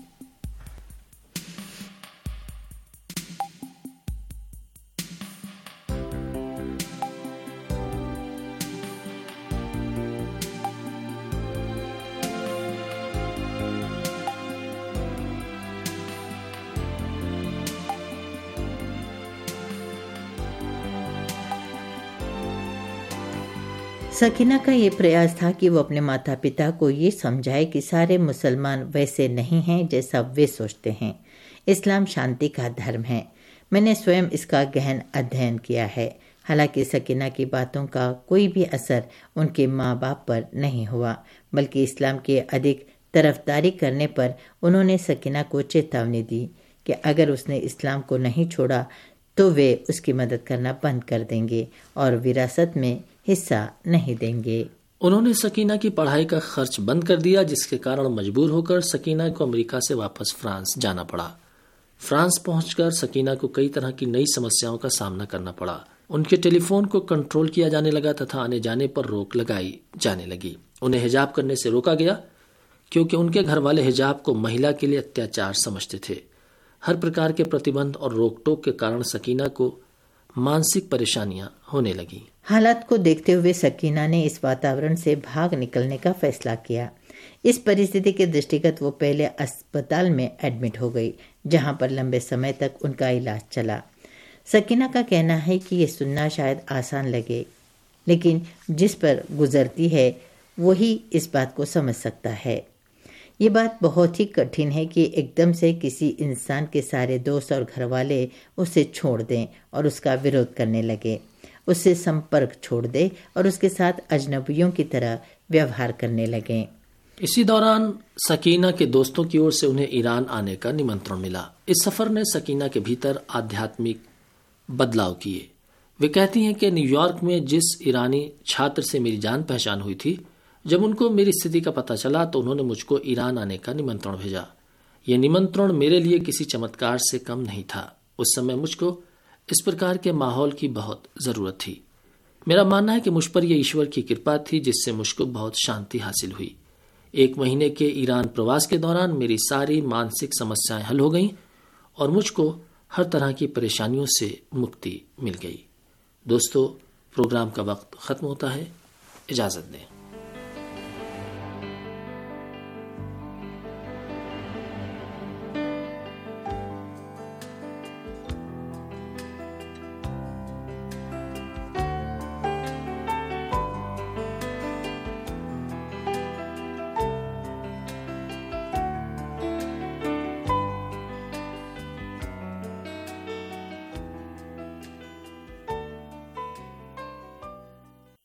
सकीना का ये प्रयास था कि वो अपने माता पिता को ये समझाए कि सारे मुसलमान वैसे नहीं हैं जैसा वे सोचते हैं। इस्लाम शांति का धर्म है। मैंने स्वयं इसका गहन अध्ययन किया है। हालांकि सकीना की बातों का कोई भी असर उनके माँ बाप पर नहीं हुआ, बल्कि इस्लाम की अधिक तरफदारी करने पर उन्होंने सकीना को चेतावनी दी कि अगर उसने इस्लाम को नहीं छोड़ा तो वे उसकी मदद करना बंद कर देंगे और विरासत में हिस्सा नहीं देंगे। उन्होंने सकीना की पढ़ाई का खर्च बंद कर दिया, जिसके कारण मजबूर होकर सकीना को अमेरिका से वापस फ्रांस जाना पड़ा। फ्रांस पहुंचकर सकीना को कई तरह की नई समस्याओं का सामना करना पड़ा। उनके टेलीफोन को कंट्रोल किया जाने लगा तथा आने जाने पर रोक लगाई जाने लगी। उन्हें हिजाब करने से रोका गया क्योंकि उनके घर वाले हिजाब को महिला के लिए अत्याचार समझते थे। हर प्रकार के प्रतिबंध और रोक टोक के कारण सकीना को मानसिक परेशानियां होने लगी। हालात को देखते हुए सकीना ने इस वातावरण से भाग निकलने का फैसला किया। इस परिस्थिति के दृष्टिगत वो पहले अस्पताल में एडमिट हो गई, जहां पर लंबे समय तक उनका इलाज चला। सकीना का कहना है कि ये सुनना शायद आसान लगे, लेकिन जिस पर गुजरती है वही इस बात को समझ सकता है। ये बात बहुत ही कठिन है कि एकदम से किसी इंसान के सारे दोस्त और घर वाले उसे छोड़ दें और उसका विरोध करने लगे, उससे संपर्क छोड़ दे और उसके साथ अजनबियों की तरह व्यवहार करने लगे। इसी दौरान सकीना के दोस्तों की ओर से उन्हें ईरान आने का निमंत्रण मिला। इस सफर ने सकीना के भीतर आध्यात्मिक बदलाव किए। वे कहती हैं कि न्यूयॉर्क में जिस ईरानी छात्र से मेरी जान पहचान हुई थी, जब उनको मेरी स्थिति का पता चला तो उन्होंने मुझको ईरान आने का निमंत्रण भेजा। यह निमंत्रण मेरे लिए किसी चमत्कार से कम नहीं था। उस समय मुझको इस प्रकार के माहौल की बहुत जरूरत थी। मेरा मानना है कि मुझ पर यह ईश्वर की कृपा थी, जिससे मुझको बहुत शांति हासिल हुई। 1 महीने के ईरान प्रवास के दौरान मेरी सारी मानसिक समस्याएं हल हो गईं और मुझको हर तरह की परेशानियों से मुक्ति मिल गई। दोस्तों, प्रोग्राम का वक्त खत्म होता है। इजाजत दें।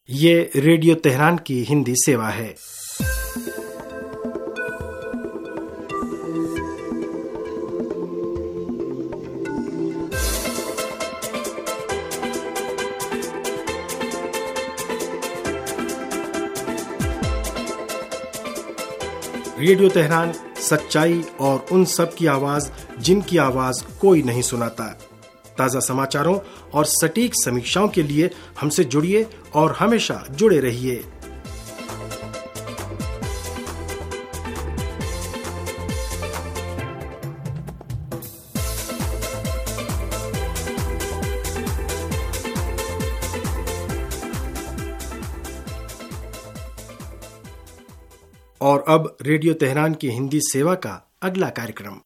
ये रेडियो तेहरान की हिंदी सेवा है। रेडियो तेहरान सच्चाई और उन सब की आवाज जिनकी आवाज कोई नहीं सुनाता। ताज़ा समाचारों और सटीक समीक्षाओं के लिए हमसे जुड़िए और हमेशा जुड़े रहिए। और अब रेडियो तेहरान की हिंदी सेवा का अगला कार्यक्रम।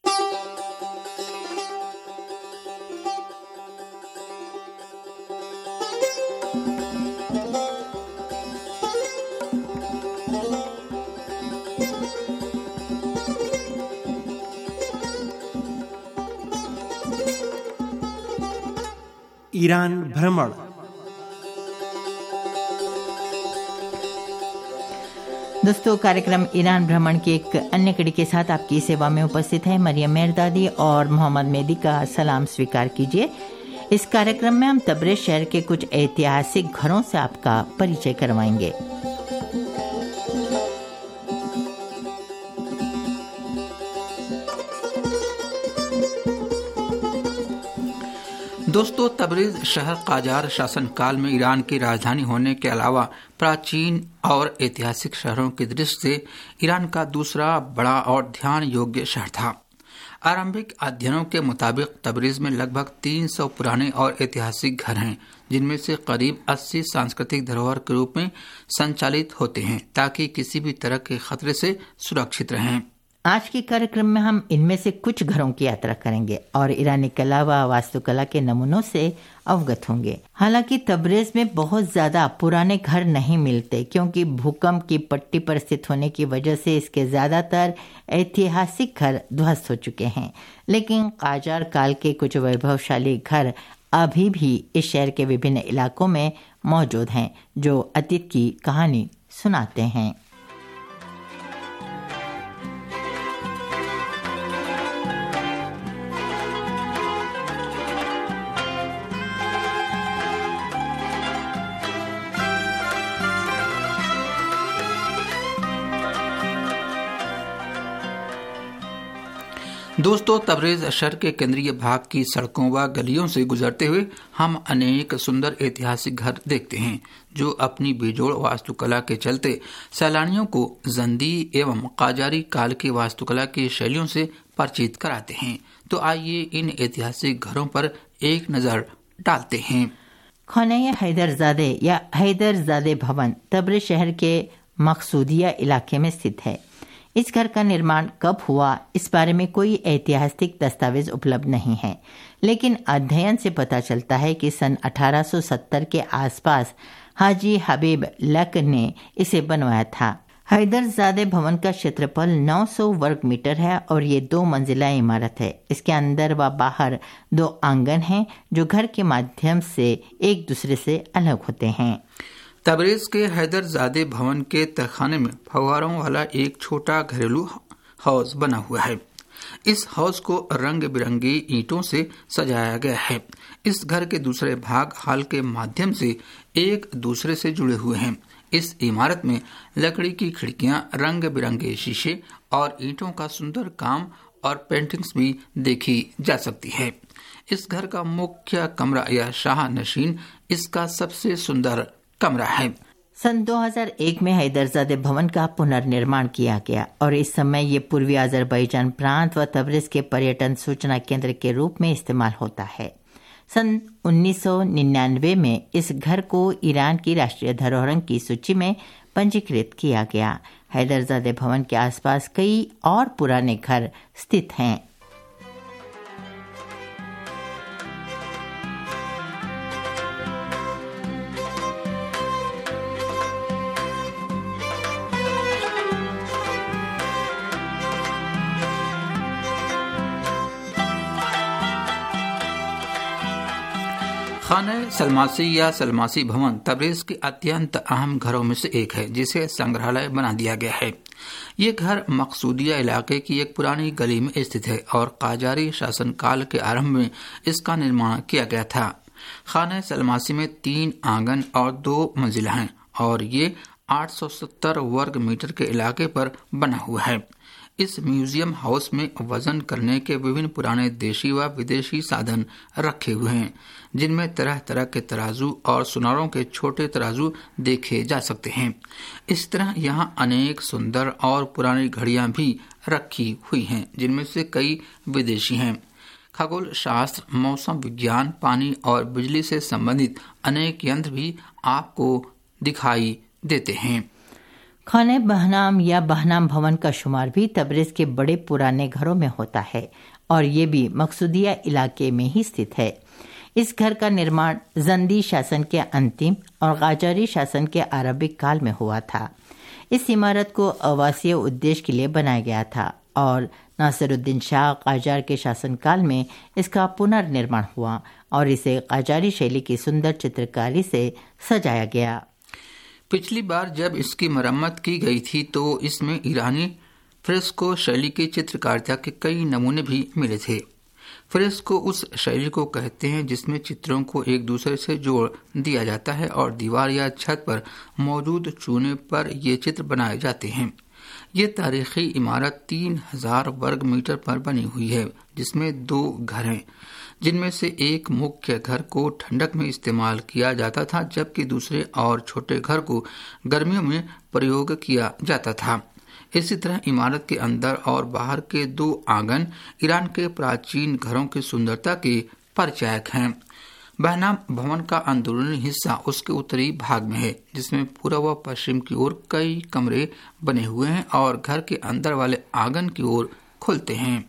ईरान भ्रमण। दोस्तों, कार्यक्रम ईरान भ्रमण की एक अन्य कड़ी के साथ आपकी सेवा में उपस्थित है मरियम मेहरदादी और मोहम्मद मेहदी का सलाम स्वीकार कीजिए। इस कार्यक्रम में हम तबरेज शहर के कुछ ऐतिहासिक घरों से आपका परिचय करवाएंगे। दोस्तों, तबरेज शहर काजार शासनकाल में ईरान की राजधानी होने के अलावा प्राचीन और ऐतिहासिक शहरों की दृष्टि से ईरान का दूसरा बड़ा और ध्यान योग्य शहर था। आरंभिक अध्ययनों के मुताबिक तबरेज में लगभग 300 पुराने और ऐतिहासिक घर हैं, जिनमें से करीब 80 सांस्कृतिक धरोहर के रूप में संचालित होते हैं ताकि किसी भी तरह के खतरे से सुरक्षित रहें। आज के कार्यक्रम में हम इनमें से कुछ घरों की यात्रा करेंगे और ईरानी कला व वास्तुकला के नमूनों से अवगत होंगे। हालांकि तबरेज में बहुत ज्यादा पुराने घर नहीं मिलते, क्योंकि भूकंप की पट्टी पर स्थित होने की वजह से इसके ज्यादातर ऐतिहासिक घर ध्वस्त हो चुके हैं। लेकिन काजार काल के कुछ वैभवशाली घर अभी भी इस शहर के विभिन्न इलाकों में मौजूद हैं, जो अतीत की कहानी सुनाते हैं। दोस्तों, तबरेज शहर के केंद्रीय भाग की सड़कों व गलियों से गुजरते हुए हम अनेक सुंदर ऐतिहासिक घर देखते हैं, जो अपनी बेजोड़ वास्तुकला के चलते सैलानियों को जंदी एवं काजारी काल की वास्तुकला की शैलियों से परिचित कराते हैं। तो आइए इन ऐतिहासिक घरों पर एक नजर डालते हैं। खाना हैदरजादे या हैदरजादे भवन तबरेज शहर के मकसूदिया इलाके में स्थित है। इस घर का निर्माण कब हुआ, इस बारे में कोई ऐतिहासिक दस्तावेज उपलब्ध नहीं है, लेकिन अध्ययन से पता चलता है कि सन 1870 के आसपास हाजी हबीब लक ने इसे बनवाया था। हैदरजादे भवन का क्षेत्रफल 900 वर्ग मीटर है और ये 2 मंजिला इमारत है। इसके अंदर व बाहर 2 आंगन हैं, जो घर के माध्यम से एक दूसरे से अलग होते हैं। तबरेज के हैदरजादे भवन के तहखाने में फव्वारों वाला एक छोटा घरेलू हाउस बना हुआ है। इस हाउस को रंग बिरंगी ईंटों से सजाया गया है। इस घर के दूसरे भाग हाल के माध्यम से एक दूसरे से जुड़े हुए हैं। इस इमारत में लकड़ी की खिड़कियां, रंग बिरंगे शीशे और ईंटों का सुंदर काम और पेंटिंग्स भी देखी जा सकती है। इस घर का मुख्य कमरा या शाह नशीन इसका सबसे सुंदर कमरा है। सन 2001 में हैदरजादे भवन का पुनर्निर्माण किया गया और इस समय ये पूर्वी अजरबैजान प्रांत व तबरेज के पर्यटन सूचना केंद्र के रूप में इस्तेमाल होता है। सन 1999 में इस घर को ईरान की राष्ट्रीय धरोहर की सूची में पंजीकृत किया गया। हैदरजादे भवन के आसपास कई और पुराने घर स्थित हैं। खाने सलमासी या सलमासी भवन तबरेज के अत्यंत अहम घरों में से एक है, जिसे संग्रहालय बना दिया गया है। ये घर मकसूदिया इलाके की एक पुरानी गली में स्थित है और काजारी शासनकाल के आरंभ में इसका निर्माण किया गया था। खाने सलमासी में 3 आंगन और 2 मंजिला हैं और ये 870 वर्ग मीटर के इलाके पर बना हुआ है। इस म्यूजियम हाउस में वजन करने के विभिन्न पुराने देशी व विदेशी साधन रखे हुए हैं, जिनमें तरह तरह के तराजू और सुनारों के छोटे तराजू देखे जा सकते हैं। इस तरह यहाँ अनेक सुंदर और पुरानी घड़ियां भी रखी हुई हैं, जिनमें से कई विदेशी हैं। खगोल शास्त्र, मौसम विज्ञान, पानी और बिजली से संबंधित अनेक यंत्र भी आपको दिखाई देते हैं। खाने बहनाम या बहनाम भवन का शुमार भी तबरेज के बड़े पुराने घरों में होता है और ये भी मकसूदिया इलाके में ही स्थित है। इस घर का निर्माण जंदी शासन के अंतिम और काजारी शासन के आरंभिक काल में हुआ था। इस इमारत को आवासीय उद्देश्य के लिए बनाया गया था और नासिरुद्दीन शाह काजार के शासनकाल में इसका पुनर्निर्माण हुआ और इसे काजारी शैली की सुंदर चित्रकारी से सजाया गया। पिछली बार जब इसकी मरम्मत की गई थी तो इसमें ईरानी फ्रेस्को शैली की चित्रकारिता के कई नमूने भी मिले थे। फ्रेस्को उस शैली को कहते हैं जिसमें चित्रों को एक दूसरे से जोड़ दिया जाता है और दीवार या छत पर मौजूद चूने पर ये चित्र बनाए जाते हैं। ये तारीखी इमारत 3000 वर्ग मीटर पर बनी हुई है, जिसमें 2 घर हैं, जिनमें से एक मुख्य घर को ठंडक में इस्तेमाल किया जाता था, जबकि दूसरे और छोटे घर को गर्मियों में प्रयोग किया जाता था। इसी तरह इमारत के अंदर और बाहर के 2 आंगन ईरान के प्राचीन घरों की सुंदरता के परिचायक हैं। बहनाम भवन का अंदरूनी हिस्सा उसके उत्तरी भाग में है, जिसमें पूर्व व पश्चिम की ओर कई कमरे बने हुए हैं और घर के अंदर वाले आंगन की ओर खुलते हैं।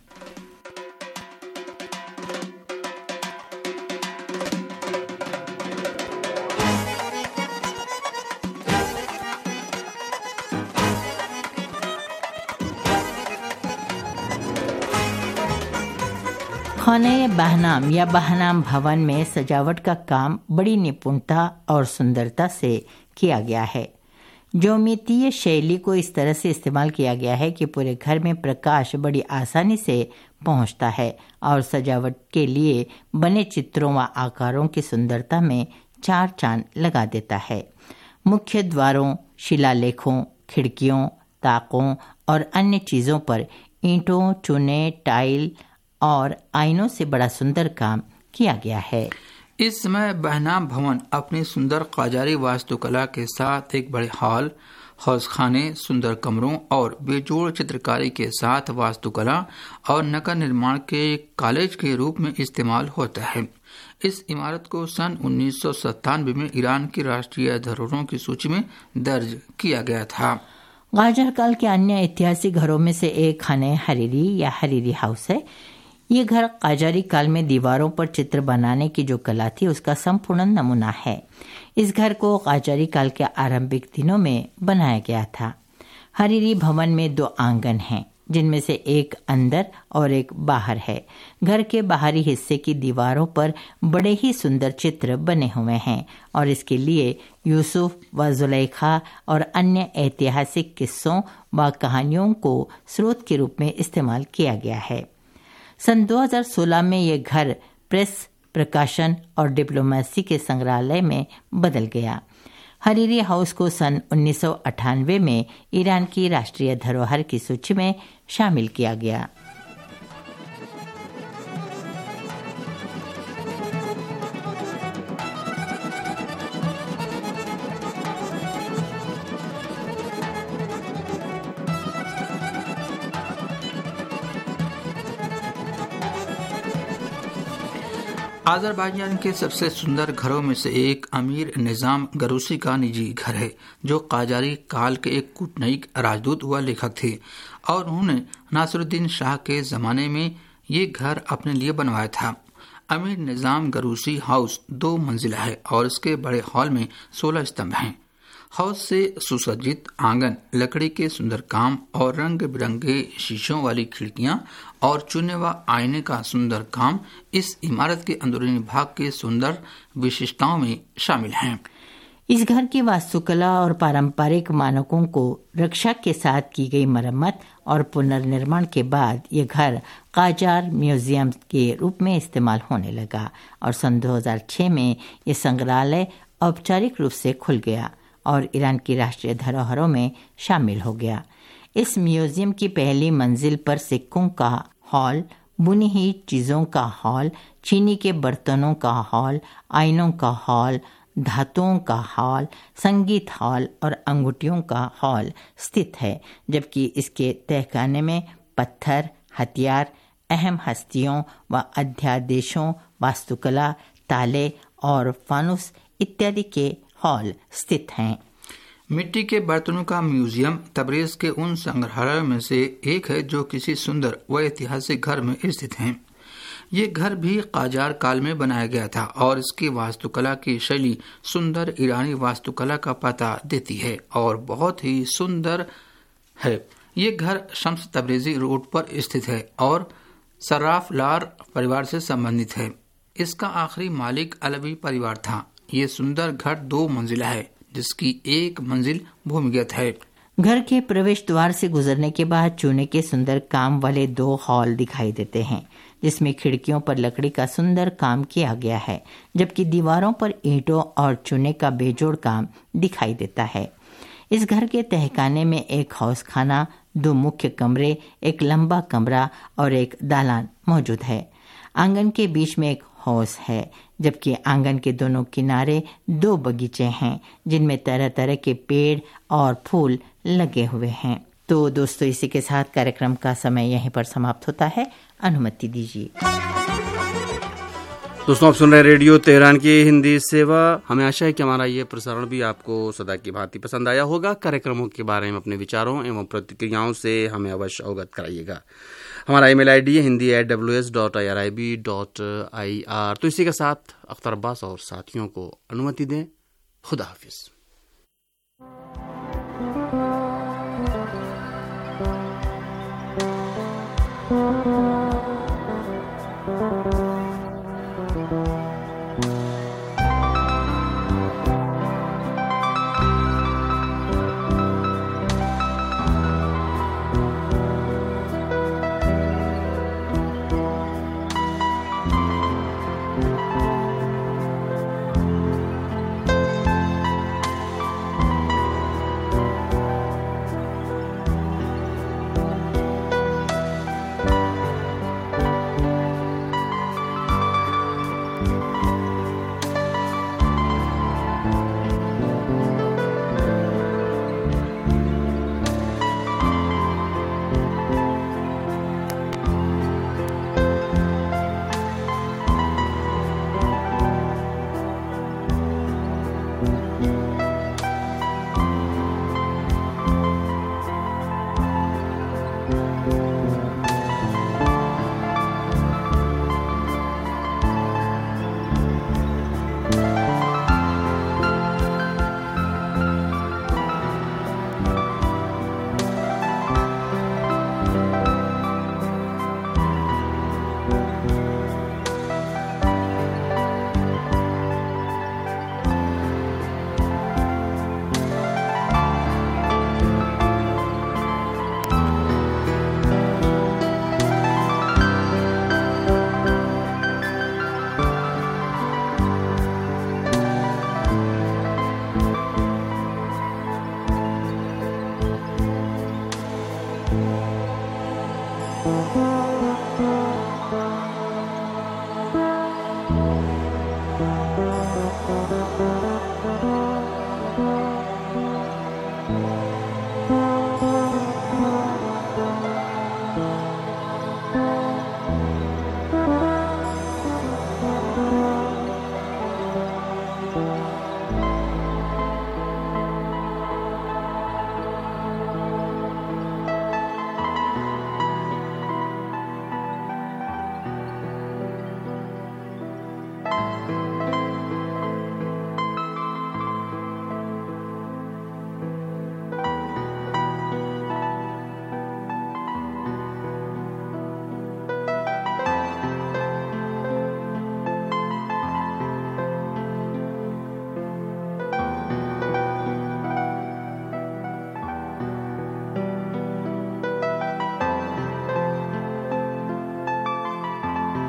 खाने बहनाम या बहनाम भवन में सजावट का काम बड़ी निपुणता और सुंदरता से किया गया है। ज्योमेत्रीय शैली को इस तरह से इस्तेमाल किया गया है कि पूरे घर में प्रकाश बड़ी आसानी से पहुंचता है और सजावट के लिए बने चित्रों व आकारों की सुंदरता में 4 चांद लगा देता है। मुख्य द्वारों, शिलालेखों, खिड़कियों, ताकों और अन्य चीजों पर ईंटों, चूने, टाइल और आईनों से बड़ा सुंदर काम किया गया है। इस समय बहनाम भवन अपनी सुंदर काजारी वास्तुकला के साथ एक बड़े हॉल, हौजखाने, सुंदर कमरों और बेजोड़ चित्रकारी के साथ वास्तुकला और नगर निर्माण के कॉलेज के रूप में इस्तेमाल होता है। इस इमारत को सन 1997 में ईरान की राष्ट्रीय धरोहरों की सूची में दर्ज किया गया था। काजार काल के अन्य ऐतिहासिक घरों में से एक खाने हरीरी या हरीरी हाउस है। ये घर काजारी काल में दीवारों पर चित्र बनाने की जो कला थी उसका संपूर्ण नमूना है। इस घर को काजारी काल के आरंभिक दिनों में बनाया गया था। हरीरी भवन में 2 आंगन हैं, जिनमें से एक अंदर और एक बाहर है। घर के बाहरी हिस्से की दीवारों पर बड़े ही सुंदर चित्र बने हुए हैं और इसके लिए यूसुफ व जुलेखा और अन्य ऐतिहासिक किस्सों व कहानियों को स्रोत के रूप में इस्तेमाल किया गया है। सन 2016 में यह घर प्रेस, प्रकाशन और डिप्लोमेसी के संग्रहालय में बदल गया। हरीरी हाउस को सन 1998 में ईरान की राष्ट्रीय धरोहर की सूची में शामिल किया गया। आज़रबाईजान के सबसे सुंदर घरों में से एक अमीर निजाम गरूसी का निजी घर है, जो काजारी काल के एक कूटनीतिक, राजदूत व लेखक थे और उन्होंने नासिरुद्दीन शाह के ज़माने में ये घर अपने लिए बनवाया था। अमीर निजाम गरूसी हाउस 2 मंजिला है और इसके बड़े हॉल में 16 स्तंभ हैं। हौज से सुसज्जित आंगन, लकड़ी के सुंदर काम और रंग बिरंगे शीशों वाली खिड़कियां और चुने व आईने का सुंदर काम इस इमारत के अंदरूनी भाग के सुंदर विशेषताओं में शामिल हैं। इस घर की वास्तुकला और पारंपरिक मानकों को रक्षा के साथ की गई मरम्मत और पुनर्निर्माण के बाद ये घर काजार म्यूजियम के रूप में इस्तेमाल होने लगा और सन 2006 में ये संग्रहालय औपचारिक रूप से खुल गया और ईरान की राष्ट्रीय धरोहरों में शामिल हो गया। इस म्यूजियम की पहली मंजिल पर सिक्कों का हॉल, बुनी हुई चीज़ों का हॉल, चीनी के बर्तनों का हॉल, आईनों का हॉल, धातुओं का हॉल, संगीत हॉल और अंगूठियों का हॉल स्थित है, जबकि इसके तहखाने में पत्थर, हथियार, अहम हस्तियों व अध्यादेशों, वास्तुकला, ताले और फानुस इत्यादि के हॉल स्थित हैं। मिट्टी के बर्तनों का म्यूजियम तबरेज के उन संग्रहालयों में से एक है जो किसी सुंदर व ऐतिहासिक घर में स्थित हैं। ये घर भी काजार काल में बनाया गया था और इसकी वास्तुकला की शैली सुंदर ईरानी वास्तुकला का पता देती है और बहुत ही सुंदर है। ये घर शम्स तबरेजी रोड पर स्थित है और सर्राफ लार परिवार से संबंधित है। इसका आखिरी मालिक अलवी परिवार था। ये सुंदर घर 2 मंजिला है, जिसकी एक मंजिल भूमिगत है। घर के प्रवेश द्वार से गुजरने के बाद चूने के सुंदर काम वाले 2 हॉल दिखाई देते हैं, जिसमें खिड़कियों पर लकड़ी का सुंदर काम किया गया है, जबकि दीवारों पर ईंटों और चूने का बेजोड़ काम दिखाई देता है। इस घर के तहखाने में एक हौस खाना, 2 मुख्य कमरे, एक लंबा कमरा और एक दालान मौजूद है। आंगन के बीच में एक हौस है, जबकि आंगन के दोनों किनारे 2 बगीचे हैं, जिनमें तरह तरह के पेड़ और फूल लगे हुए हैं। तो दोस्तों, इसी के साथ कार्यक्रम का समय यहीं पर समाप्त होता है। अनुमति दीजिए। दोस्तों, आप सुन रहे रेडियो तेहरान की हिंदी सेवा। हमें आशा है कि हमारा ये प्रसारण भी आपको सदा की भांति पसंद आया होगा। कार्यक्रमों के बारे में अपने विचारों एवं प्रतिक्रियाओं से हमें अवश्य अवगत कराइएगा। हमारा ईमेल आईडी है hindi@ws.irib.ir। तो इसी के साथ अख्तर अब्बास और साथियों को अनुमति दें। खुदा हाफिज।